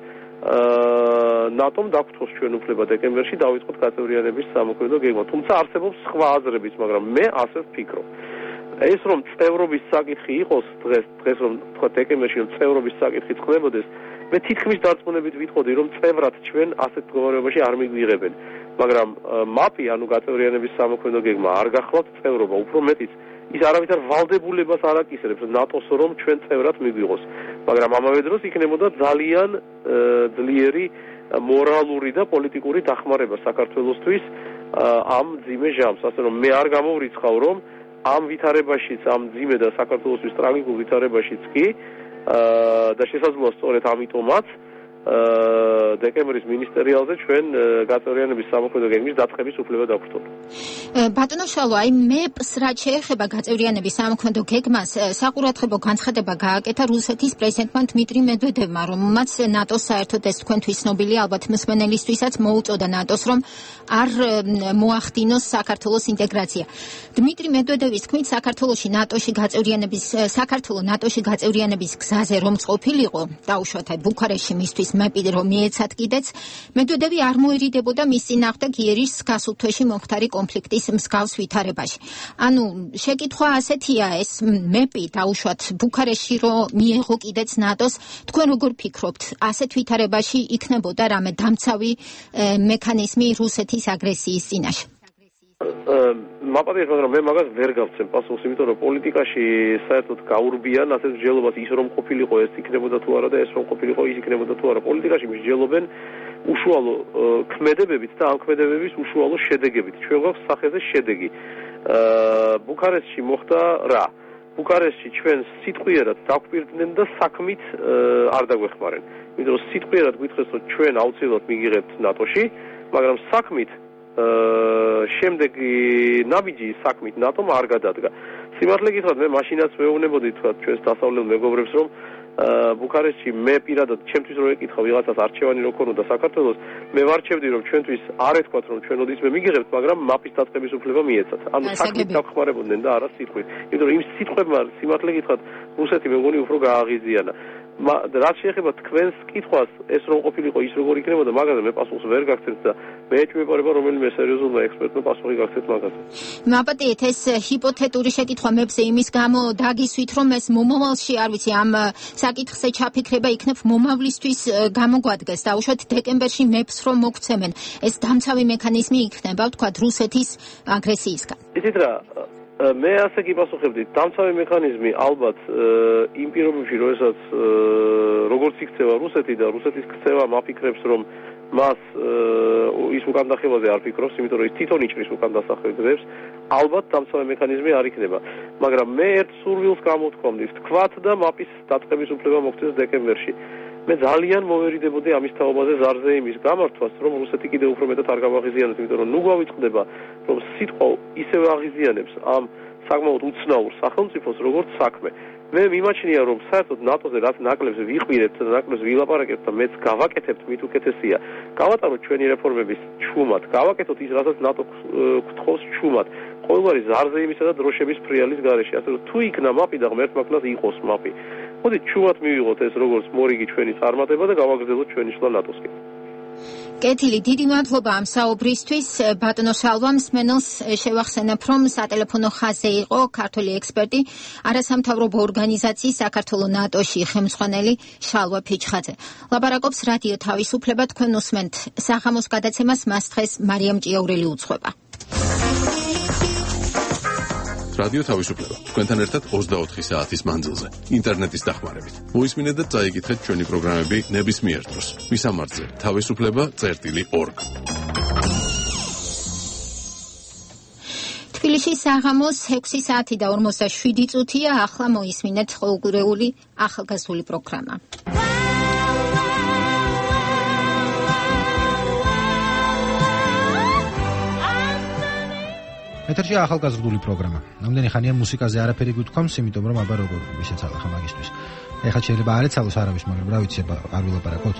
ნატომ დაგვთხოვს ჩვენ უფლება დეკემბერში დავიწყოთ გაწევრიანების სამოქმედო გეგმა. თუმცა არსებობს სხვა აზრებიც, მაგრამ მე ასე ვფიქრობ. ეს რომ წევრობის საკითხი იყოს დღეს რომ თქვა დეკემბერში რომ წევრობის საკითხი წყდებოდეს, მე თითქმის დარწმუნებით ვიტყოდი, რომ წევრად ჩვენ ასეთ მდგომარეობაში არ მიგვიღებენ. მაგრამ მაპი, ანუ გაწევრიანების სამოქმედო გეგმა არ გახლავთ წევრობა, უფრო მეტიც ის არავითარ ვალდებულებას არ აკისრებს ნატოს, რომ ჩვენ წევრად მიგვიღოს. მაგრამ ამავე დროს იქნებოდა ძალიან ძლიერი მორალური და პოლიტიკური დახმარება საქართველოსთვის ამ ძიმე ჟამს. ასე რომ მე არ გამოვრიცხავ, რომ ამ ვითარებაშიც, ამ ძიმე და საქართველოსთვის ტრაგიკულ ვითარებაშიც კი და შესაძლოა სწორედ ამიტომაც დეკემბრის მინისტერიალზე ჩვენ გაწევრიანების სამოქმედო გეგმის დაწყების უფლება დაგვრთოვთ. ბატონო შალვა, აი მეპს რაც შეეხება გაწევრიანების სამოქმედო გეგმას, საყურადღებო განცხადება გააკეთა რუსეთის პრეზიდენტმა დმიტრი მედვედევმა, რომელმაც ნატოს საერთოდ ეს თქვენთვის ცნობილი ალბათ მსმენელისთვისაც მოუწოდა ნატოს, რომ არ მოახდინოს საქართველოს ინტეგრაცია. დმიტრი მედვედევის თქმით, საქართველოს ნატოში გაწევრიანების გზაზე რომ ყოფილიყო, დაუშვათ აი ბუქარესტში მისთვის მეპი რომ მიეცათ კიდეც, მედვედევი არ მოერიდებოდა მის წინააღმდეგ იერიშს გასულ თვეში მომხდარი კონფლიქტის მსგავს ვითარებაში. ანუ შეკითხვა ასეთია, ეს მეპი დაუშვათ ბუქარესტში რომ მიეღო კიდეც ნატოს, თქვენ როგორ ფიქრობთ, ასეთ ვითარებაში იქნებოდა რამე დამცავი მექანიზმი რუსეთის აგრესიის წინაშე? მაპატიეთ, მაგრამ მე მაგას ვერ გავცემ პასუხს, იმიტომ რომ პოლიტიკაში საერთოდ გაურბიან ასეთ მსჯელობას, ის რომ ყოფილიყო ეს იქნებოდა თუ არა და ეს რომ ყოფილიყო ის იქნებოდა თუ არა. პოლიტიკაში მსჯელობენ უშუალო ქმედებებით და ამ ქმედებების უშუალო შედეგებით. ჩვენ გვაქვს სახეზე შედეგი. ბუქარესტში მოხდა რა? ბუქარესტში ჩვენ სიტყვიერად დაგვპირდნენ და საქმით არ დაგვეხმარენ. იმიტომ რომ სიტყვიერად გითხრეს, რომ ჩვენ აუცილებლად მიგიღებთ ნატოში, მაგრამ საქმით შემდეგი ნაბიჯი საქმით ნატომ არ გადადგა. სიმართლე გითხრათ, მე მაშინაც მეუბნებოდი თქვა ჩვენს დასავლელ მეგობრებს, რომ ბუქარესტში მე პირადად ჩემთვის რო ეკითხა ვიღაცას არჩევანი რო ქონოდა საქართველოს, მე ვარჩევდი რომ ჩვენთვის არ ეთქვათ რომ ჩვენ ოდისმე მიგიღებთ, მაგრამ მაპის დაწყების უფლება მიეცათ. ანუ საქმით დაგხმარებოდნენ და არა სიტყვით. იმიტომ რომ იმ სიტყვებმა სიმართლე გითხრათ რუსეთი მე მგონი უფრო გააღიზიანა. რაც შეეხება თქვენს კითხვას, ეს რომ ყოფილიყო ის როგორ იქნებოდა, მაგაზე მე პასუხს ვერ გაგცემთ და მე ეჭვმეპარება რომელიმე სერიოზულმა ექსპერტმა პასუხი გაგცემთ მაგაზე. მაპატიეთ, ეს ჰიპოთეტური შეკითხვა მეებზე იმის გამო დაგისვით, რომ ეს მომავალში, არ ვიცი, ამ საკითხზე ჩაფიქრება იქნებ მომავლისთვის გამოგვადგეს. დაუშვათ დეკემბერში მეფს რომ მოგცემენ, ეს დამცავი მექანიზმი იქნება, ვთქვათ, რუსეთის აგრესიისგან. იცით რა, მე ასე გიპასუხებდი, დამცავი მექანიზმი ალბათ იმ პირობებში, როდესაც როგორც იქცევა რუსეთი და რუსეთის ქცევა მაფიქრებს, რომ მას ის უკან დახევაზე არ ფიქრობს, იმიტომ რომ ის თვითონ იჭრის უკან დასახვედრებს, ალბათ დამცავი მექანიზმი არ იქნება. მაგრამ მე ერთ სურვილს გამოვთქვამდი, ვთქვათ და მაპის დაწყების უფლება მოგცეს დეკემბერში. მე ძალიან მოვერიდებოდი ამის თაობაზე ზარზე იმის გამართვას, რომ რუსეთი კიდევ უფრო მეტად არ გავაღიზიანებს, იმიტომ რომ ნუ გავიწყდება, რომ სიტყვა ისევ აღიზიანებს ამ საკმაოდ უცნაურ სახელმწიფოს, როგორც საქმე. მე მიმაჩნია, რომ საერთოდ ნატოზე რაც ნაკლებს ვიყვირებთ და ნაკლებს ვილაპარაკებთ და მეც გავაკეთებთ, მით უკეთესია. გავატაროთ ჩვენი რეფორმების ჩუმად, გავაკეთოთ ის, რასაც ნატო გთხოვს ჩუმად. ყოველგვარი ზარზე იმისა და დროშების ფრიალის გარეშე. ასე რომ თუ იქნა მაპი და ღმერთმა ქნას იყოს მაპი. მოდით ჩუმად მივიღოთ ეს როგორც მორიგი ჩვენი წარმატება და გავაგრძელოთ ჩვენი შლა ნატოსკენ. კეთილი, დიდი მადლობა ამ საუბრისთვის. ბატონო შალვა, მსმენელს შევახსენებ, რომ სატელეფონო ხაზზე იყო ქართველი ექსპერტი, არასამთავრობო ორგანიზაციის საქართველოს ნატოში ხელმძღვანელი შალვა ფიჩხაძე. ლაპარაკობს რადიო თავისუფლება, თქვენ უსმენთ საღამოს გადაცემას, მას დღეს მარიამ ჭიაურელი უძღვება. რადიო თავისუფლება. თქვენთან ერთად 24 საათის მანძილზე. ინტერნეტის დახმარებით. მოისმინეთ და წაიკითხეთ ჩვენი პროგრამები ნებისმიერ დროს. მისამართზე: თავისუფლება.org. თბილისში საღამოს 6 საათი და 47 წუთია. ახლა მოისმინეთ ყოველგვარეული ახალგაზრდული პროგრამა. ეთერში ახალგაზრდული პროგრამა. ნამდვილი ხანია მუსიკაზე არაფერი გითქვამს, იმიტომ რომ აბა როგორ ვისეცალახა მაგისთვის. ეხლა შეიძლება არ ეცალოს არავის, მაგრამ რა ვიცი, არ ვილაპარაკოთ.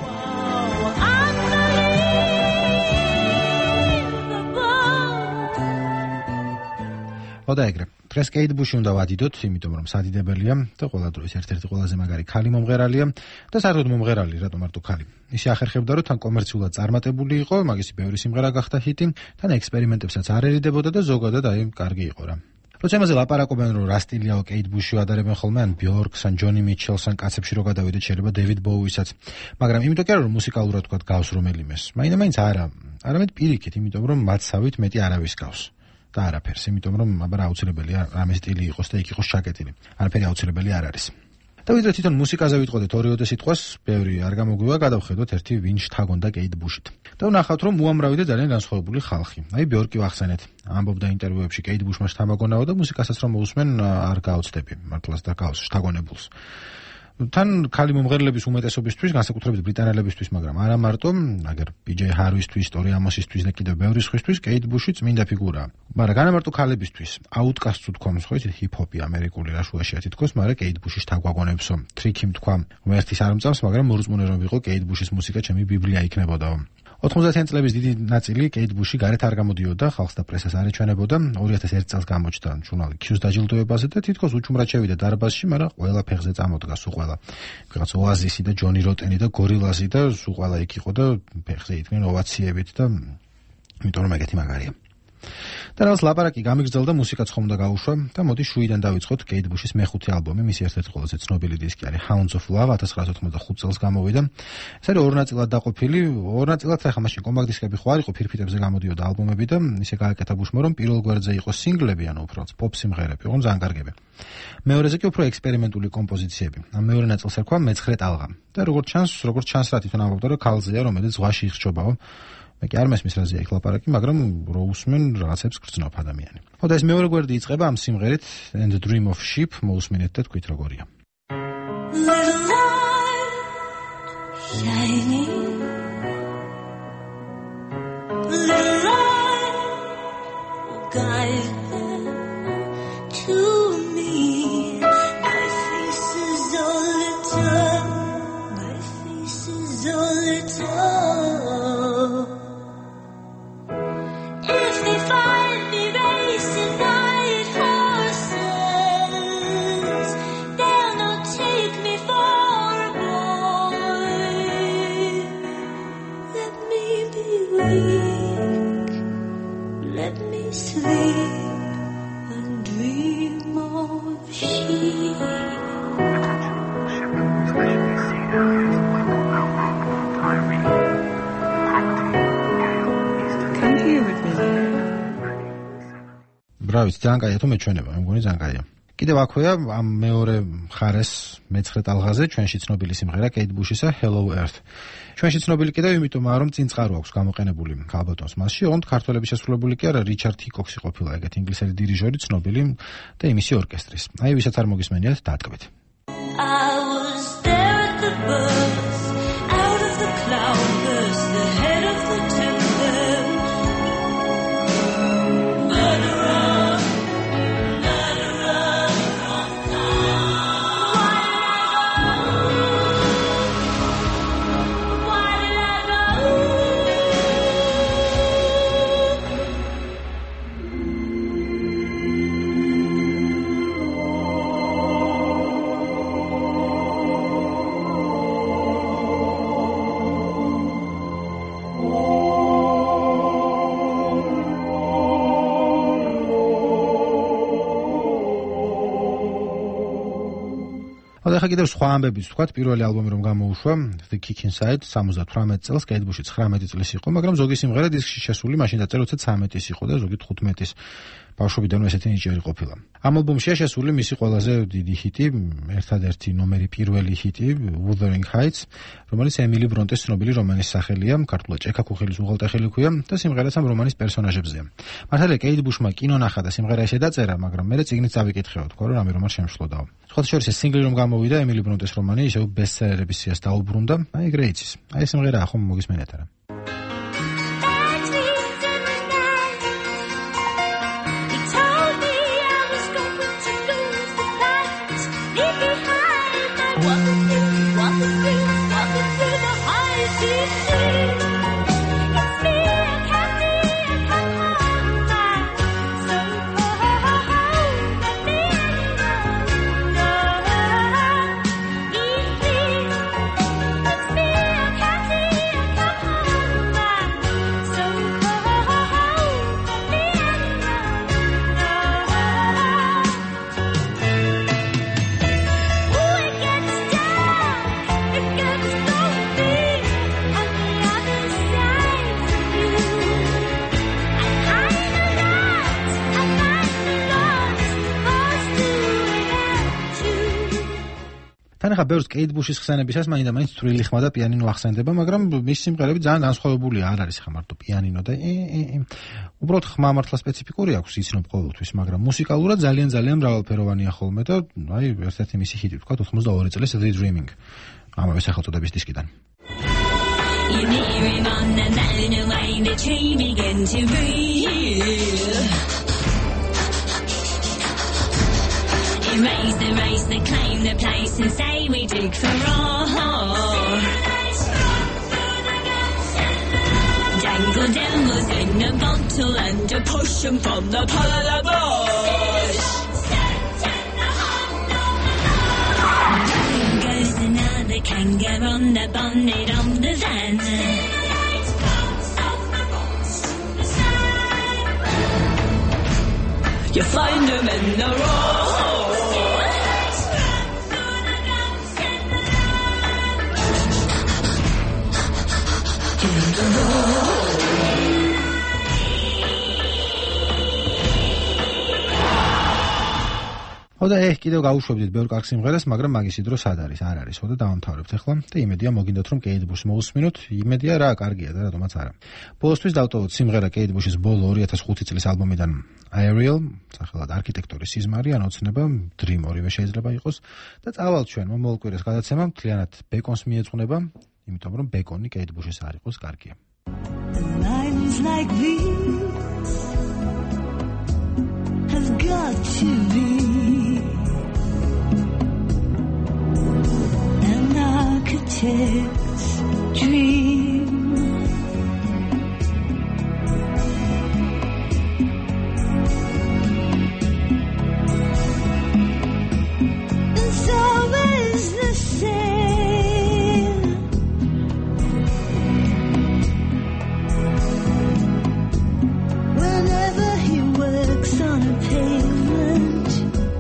ოდაეგრე. დღეს კეით ბუში უნდა ვადიდოთ, იმიტომ რომ სადიდებელია და ყველა დროის ერთ-ერთი ყველაზე მაგარი ქალი მომღერალია და საერთოდ მომღერალი, რატომ მარტო ქალი. ისე ახერხებდა, რომ თან კომერციულად წარმატებული იყო, მაგისი ბევრი სიმღერა გახდა ჰიტი, თან ექსპერიმენტებსაც არ ერიდებოდა და ზოგადად აი კარგი იყო რა. როცა იმაზე ლაპარაკობენ, რომ რა სტილიაო კეით ბუში ადარებენ ხოლმე, ან ბიორკს, ან ჯონი მიჩელს, ან კაცებში რო გადავიდეთ, შეიძლება დევიდ ბოუისაც. მაგრამ იმიტომ კი არა, რომ მუსიკალურად თქვა გავს რომელიმეს. მაინც არა, არამედ პირიქით, იმიტომ რომ მათსავით მეტი არავის გავს. და არაფერს, იმიტომ რომ აბა აუცილებელია რამე სტილი იყოს და იქ იყოს ჩაკეტილი. არაფერი აუცილებელი არ არის. და ვიდრე თვითონ მუსიკაზე ვიტყოდეთ ორიოდე სიტყვას, ბევრი არ გამოგვივა, გადავხედოთ ერთი ვინ შთაგონდა კეით ბუშით. და ვნახავთ, რომ უამრავი და ძალიან განსხვავებული ხალხი. აი ბიორკი ვახსენეთ, ამბობდა ინტერვიუებში კეით ბუშმა შთამაგონაო და მუსიკასაც რომ მოусმენ არ გაოცდები, მართლაც და გავს შთაგონებულს. თან ქალი მომღერლების უმეტესობისთვის, განსაკუთრებით ბრიტანელებისთვის, მაგრამ არა მარტო, აგერ PJ Harrisთვის, Tori Amosისთვის და კიდევ ბევრი სხვისთვის, Kate Bush-ი წმინდა ფიგურაა. მაგრამ განა მარტო ქალებისთვის, Outkast-ს თქვა, ხო იცით, ჰიპ-ჰოპი ამერიკული რა შუაშია თითქოს, მაგრამ Kate Bush-ის თაგვაგონებსო, Tricky-მ თქვა, ღმერთის არ მწამს, მაგრამ მორწმუნე რომ ვიყო, Kate Bush-ის მუსიკა ჩემი ბიბლია იქნებოდაო. 90-იან წლების დიდი ნაწილი Kate Bush-ი გარეთ არ გამოდიოდა, ხალხს და პრესას არ ეჩვენებოდა. 2001 წელს გამოჩნდა ჟურნალი Q-ს დაჯილდოებაზე და თითქოს უჩუმრად შევიდა დარბაზში, მაგრამ ყველა ფეხზე წამოდგა, სულ ყველა. ვიღაც Oasis-ი და Johnny Rotten-ი და Gorillaz-ი და სულ ყველა იქ იყო და ფეხზე იდგნენ ოვაციებით და იმიტომ რომ ეგეთი მაგარია. და რაღაც ლაპარაკი გამიგრძელდა, მუსიკაც ხომ და გაუშვა და მოდი შუიდან დავიწყოთ Kate Bush-ის მეხუთე ალბომი, მისი ერთ-ერთი ყველაზე ცნობილი დისკი არის Hounds of Love 1985 წელს გამოვიდა. ეს არის ორ ნაწილად დაყოფილი, ორ ნაწილად ახლა მაშინ კომპაქტ დისკები ხო არ იყო, ფირფიტებზე გამოდიოდა ალბომები და ისე გააკეთა Bush-მა რომ პირველ გვერდზე იყო სინგლები, ანუ უბრალოდ pop სიმღერები, ოღონდ ძალიან კარგები. მეორეზე კი უფრო ექსპერიმენტული კომპოზიციები. ამ მეორე ნაწილს ერქვა მეცხრე ტალღა. და როგორც ჩანს რა თვითონ ამბობდა რომ ქალზეა, რომელიც ზღვაში იხჭობაო. მე კი არ მესმის რაზეა იქ ლაპარაკი, მაგრამ რო უსმენ რაღაცებს გრძნობს ადამიანი. ხო და ეს მეორე გვერდი იწყება ამ სიმღერით And the Dream of Sheep, მოусმინეთ და თქვით როგორია. Little light shining, little light will guide them to me. My face is all lit up, my face is all lit up. If they find me racing white horses, they'll not take me for a boy. Let me be weak, let me sleep and dream of sheep. ბრავიც, ძალიან კაია თუ მეჩვენება, მე მგონი ძალიან კაია. კიდევ აქვეა ამ მეორე მხარეს მეცხრე ტალღაზე ჩვენში ცნობილი სიმღერა Kate Bush-ისა Hello Earth. ჩვენში ცნობილი კიდევ იმიტომაა რომ წინ წყარო აქვს გამოყენებული ალბათოს მასში, ოღონდ ქართველების შესრულებული კი არა, Richard Hickox-ი ყოფილა ეგეთი ინგლისელი დირიჟორი ცნობილი და იმისი ორკესტრის. აი ვისაც არ მოგისმენიათ, დატკბეთ. I was there at the birth, out of the cloudburst, the head of the tempest. Murderer, murderer from Why did I go? ახლა კიდევ სხვა ამბებიც ვთქვათ, პირველი ალბომი რომ გამოუშვა The Kick Inside 78 წელს, Kate Bush-ი 19 წლის იყო, მაგრამ ზოგი სიმღერა დისკში შესული მაშინ დაწერა 13 იყო და ზოგი 15-ის. ბავშვობიდან ესეთი ნიჭიერი ყოფილა. ამ ალბომშია შესული მისი ყველაზე დიდი ჰიტი, ერთადერთი ნომერი პირველი ჰიტი Wuthering Heights, რომელიც ემილი ბრონტეს ცნობილი რომანის სახელია, ქართულად ჭექა ქუხილის უღელტეხილი ქვია და სიმღერაც ამ რომანის პერსონაჟებზეა. მართალია Kate Bush-მა კინო ნახა და სიმღერა ესე დაწერა, მაგრამ მე წიგნით წავიკითხეო, თქვა რომ რამე რომან შემშლოდაო. სხვათა შორის ეს სინგლი რომ გამოვიდა, ემილი ბრონტეს რომანი ისევ ბესტსელერების სიას დაუბრუნდა, აი ეგრე იცის. აი ეს სიმღერაა, ხომ მოგისმენთ არა? Ooh, it gets down. თან ახლა ბევრს კეით ბუშის ხსენებისას მაინდა-მაინც თვრილი ხმა და პიანინო ახსენდება, მაგრამ მის სიმღერები ძალიან განსხვავებული არ არის ხა მარტო პიანინო და უბრალოდ ხმა მართლა სპეციფიკური აქვს, იცნობ ყოველთვის, მაგრამ მუსიკალურად ძალიან მრავალფეროვანია ხოლმე და აი ერთ-ერთი მისი ჰიტი თქვა 82 წლის The Dreaming. ამავე სახელწოდების დისკიდან. You near him on the mountain away, the tree began to breathe. Erase the claim the place and say we dig for all. Dangle devils in a bottle and to push them from the calabash. There goes another kangaroo on the bonnet of the van. You find them in the road. ოდა კიდევ გავუშვებდით ბევრ კარგ სიმღერას, მაგრამ მაგისი დრო სად არის? არ არის. ოდა დავამთავრებთ ახლა და იმედია მოგინდათ რომ კეით ბუშს მოусმინოთ. იმედია რა კარგია და რატომაც არა. ბოლოსთვის დავტოვოთ სიმღერა კეით ბუშის ბოლო 2005 წლის ალბომიდან Aerial, სახელად არქიტექტორის სიზმარი, ან ოცნება, Dream ორივე შეიძლება იყოს და წავალთ ჩვენ მომავალ გადაცემა მთლიანად ბეკონს მიეძღვნება, იმიტომ რომ ბეკონი კეით ბუშის არ იყოს კარგია. Lines like these have got to be an architect's dream. It's always the same. Whenever he works on a pavement,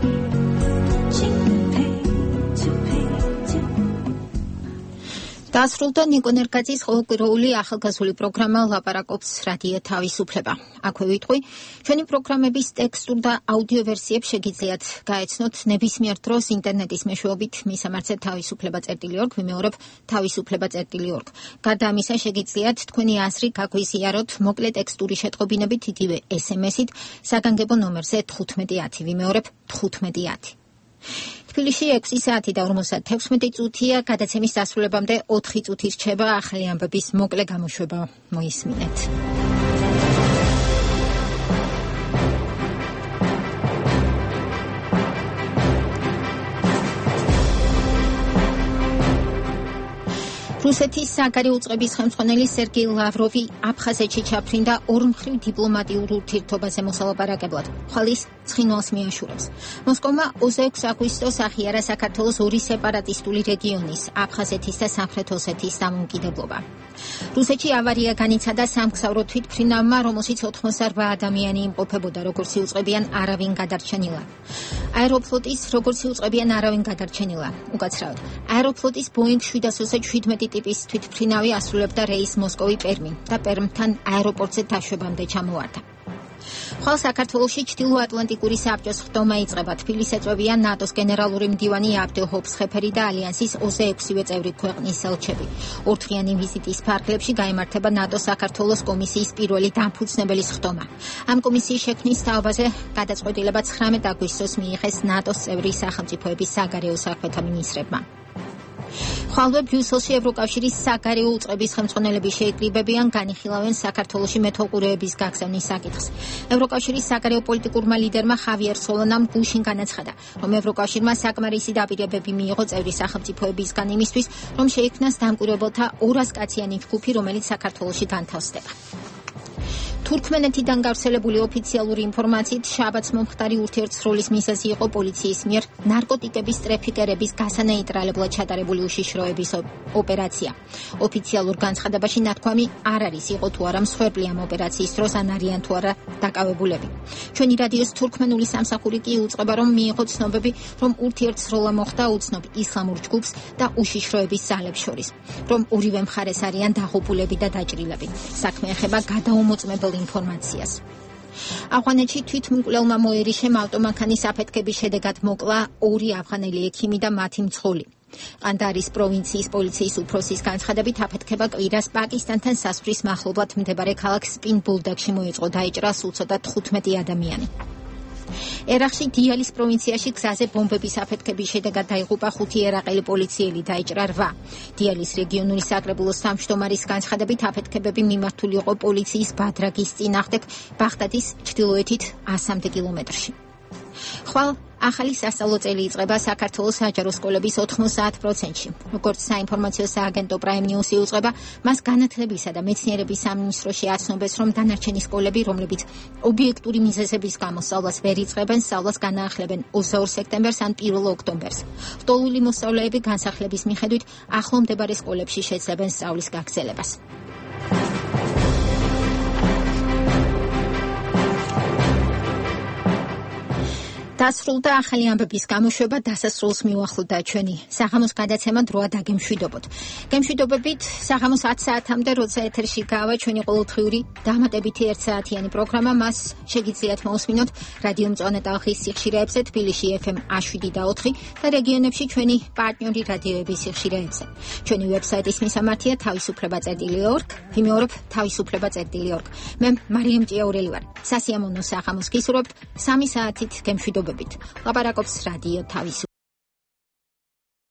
დასრულდა ნიკო ნერგაძის ყოველკვირეული ახალგაზრდული პროგრამა ლაპარაკობს რადიო თავისუფლება. აქვე ვიტყვი, ჩვენი პროგრამების ტექსტურ და აუდიო ვერსიებს შეგიძლიათ გაეცნოთ ნებისმიერ დროს ინტერნეტის მეშვეობით მისამართზე თავისუფლება.org, ვიმეორებ თავისუფლება.org. გარდა ამისა შეგიძლიათ თქვენი აზრი გაგვიზიაროთ მოკლე ტექსტური შეტყობინებით იგივე SMS-ით საგანგებო ნომერზე 1510, ვიმეორებ 1510. თბილისში 6 საათი და 56 წუთია, გადაცემის დასრულებამდე 4 წუთი რჩება ახალი ამბების მოკლე გამოშვება. მოისმინეთ. რუსეთის საგარეო უწყების ხელმძღვანელი სერგეი ლავროვი აფხაზეთში ჩაფრინდა ორმხრივ დიპლომატიურ ურთიერთობაზე მოსალაპარაკებლად. ხვალის ცხინვალს მიაშურებს. მოსკოვმა 26 აგვისტოს აღიარა საქართველოს ორი სეპარატისტული რეგიონის, აფხაზეთის და სამხრეთ ოსეთის დამოუკიდებლობა. რუსეთში ავარია განიცადა სამგზავრო თვითმფრინავმა, რომელშიც 88 ადამიანი იმყოფებოდა, როგორც იუწყებიან არავინ გადარჩენილა. აეროფლოტის როგორც იუწყებიან არავინ გადარჩენილა. უკაცრავად, აეროფლოტის Boeing 737 ტიპის თვითმფრინავი ასრულებდა რეისს მოსკოვი პერმი და პერმთან აეროპორტზე დაშვებამდე ჩამოვარდა. ხვალ საქართველოში ჩრდილოატლანტიკური საბჭოს ხდომა იწყება. თბილისს ეწვევიან ნატოს გენერალური მდივანი აბდო ჰოფსხეფერი და ალიანსის 26-ვე წევრი ქვეყნის ელჩები. ორთვიანი ვიზიტის ფარგლებში გაიმართება ნატოს საქართველოს კომისიის პირველი დამფუძნებელის ხდომა. ამ კომისიის შექმნის თაობაზე გადაწყვეტილება 19 აგვისტოს მიიღეს ნატოს წევრი სახელმწიფოების საგარეო საქმეთა მინისტრებმა. ხვალვე ბრიუსელში ევროკავშირის საგარეო უწყების ხელმძღვანელები შეიკრიბებიან, განიხილავენ საქართველოში მეთვალყურეების გაგზავნის საკითხს. ევროკავშირის საგარეო პოლიტიკურმა ლიდერმა ხავიერ სოლანამ გუშინ განაცხადა, რომ ევროკავშირმა საკმარისი დაპირებები მიიღო წევრი სახელმწიფოებისგან იმისთვის, რომ შეიქმნას დამკვირვებელთა 200 კაციანი ჯგუფი, რომელიც საქართველოში განთავსდება. თურქმენეთიდან გავრცელებული ოფიციალური ინფორმაციით შაბათს მომხდარი ურთიერთსროლის მიზეზი იყო პოლიციის მიერ ნარკოტიკების ტრეფიკერების გასანეიტრალებლად ჩატარებული უშიშროების ოპერაცია. ოფიციალურ განცხადებაში ნათქვამი არ არის, იყო თუ არა მსხვერპლი ამ ოპერაციის დროს ან არიან თუ არა დაკავებულები. ჩვენი რადიოს თურქმენული სამსახური კი უწყება, რომ მიიღო ცნობები, რომ ურთიერთსროლა მოხდა უცნობ ისლამურ ჯგუფს და უშიშროების ძალებს შორის, რომ ორივე მხარეს არიან დაღუპულები და დაჭრილები. საქმე ეხება გადაუმოწმებელ ინფორმაციას. ავღანეთში თვითმკვლელმა მოერიშემ ავტომანქანის აფეთქების შედეგად მოკლა 2 ავღანელი ექიმი და მათი მძღოლი. ყანდარის პროვინციის პოლიციის უფროსის განცხადებით, აფეთქება კვირას პაკისტანთან სასვრის მახლობლად მდებარე ქალაქ სპინ ბულდაგში მოეწყო, დაიჭრა სულ ცოტა 15 ადამიანი. ერაყში დიალის პროვინციაში გზაზე ბომბების აფეთქების შედეგად დაიღუპა 5 ერაყელი პოლიციელი, დაიჭრა 8. დიალის რეგიონული საკრებულოს თავმჯდომარის განცხადებით, აფეთქებები მიმართული იყო პოლიციის ბადრაგის წინააღმდეგ ბაღდადის ჩრდილოეთით 100 კილომეტრში. ხვალ ახალი სასწავლო წელი იწყება საქართველოს საჯარო სკოლების 90%-ში. როგორც საინფორმაციო სააგენტო Prime News იუწყება, მას განათლებისა და მეცნიერების სამინისტროში აცნობეს, რომ დანარჩენი სკოლები, რომლებიც ობიექტური მიზეზების გამო სწავლას ვერ იწყებენ, სწავლას განაახლებენ 22 სექტემბერს ან 1 ოქტომბერს. ლტოლვილი მოსწავლეები განსახლების მიხედვით ახლო მდებარე სკოლებში შეძლებენ სწავლის გაგრძელებას. დასრულდა ახალი ამბების გამოშვება, დასასრულს მიუახლოვდა ჩვენი საღამოს გადაცემა დროა დაგემშვიდობოთ. გემშვიდობებით საღამოს 10 საათამდე, როცა ეთერში გავა ჩვენი ყოველდღიური დამატებითი 1 საათიანი პროგრამა, მას შეგიძლიათ მოусმინოთ რადიო მწვანე ტალღის სიხშირეებზე, თბილისში FM 107.4 და რეგიონებში ჩვენი პარტნიორი რადიოების სიხშირეებზე. ჩვენი ვებსაიტის მისამართია თავისუფლება.org, ვიმეორებ თავისუფლება.org. მე მარიამ ჭიაურელი ვარ. სასიამოვნო საღამოს გისურვებთ 3 საათით გემშვიდობებით. ლაპარაკობს რადიო თავისუფლება.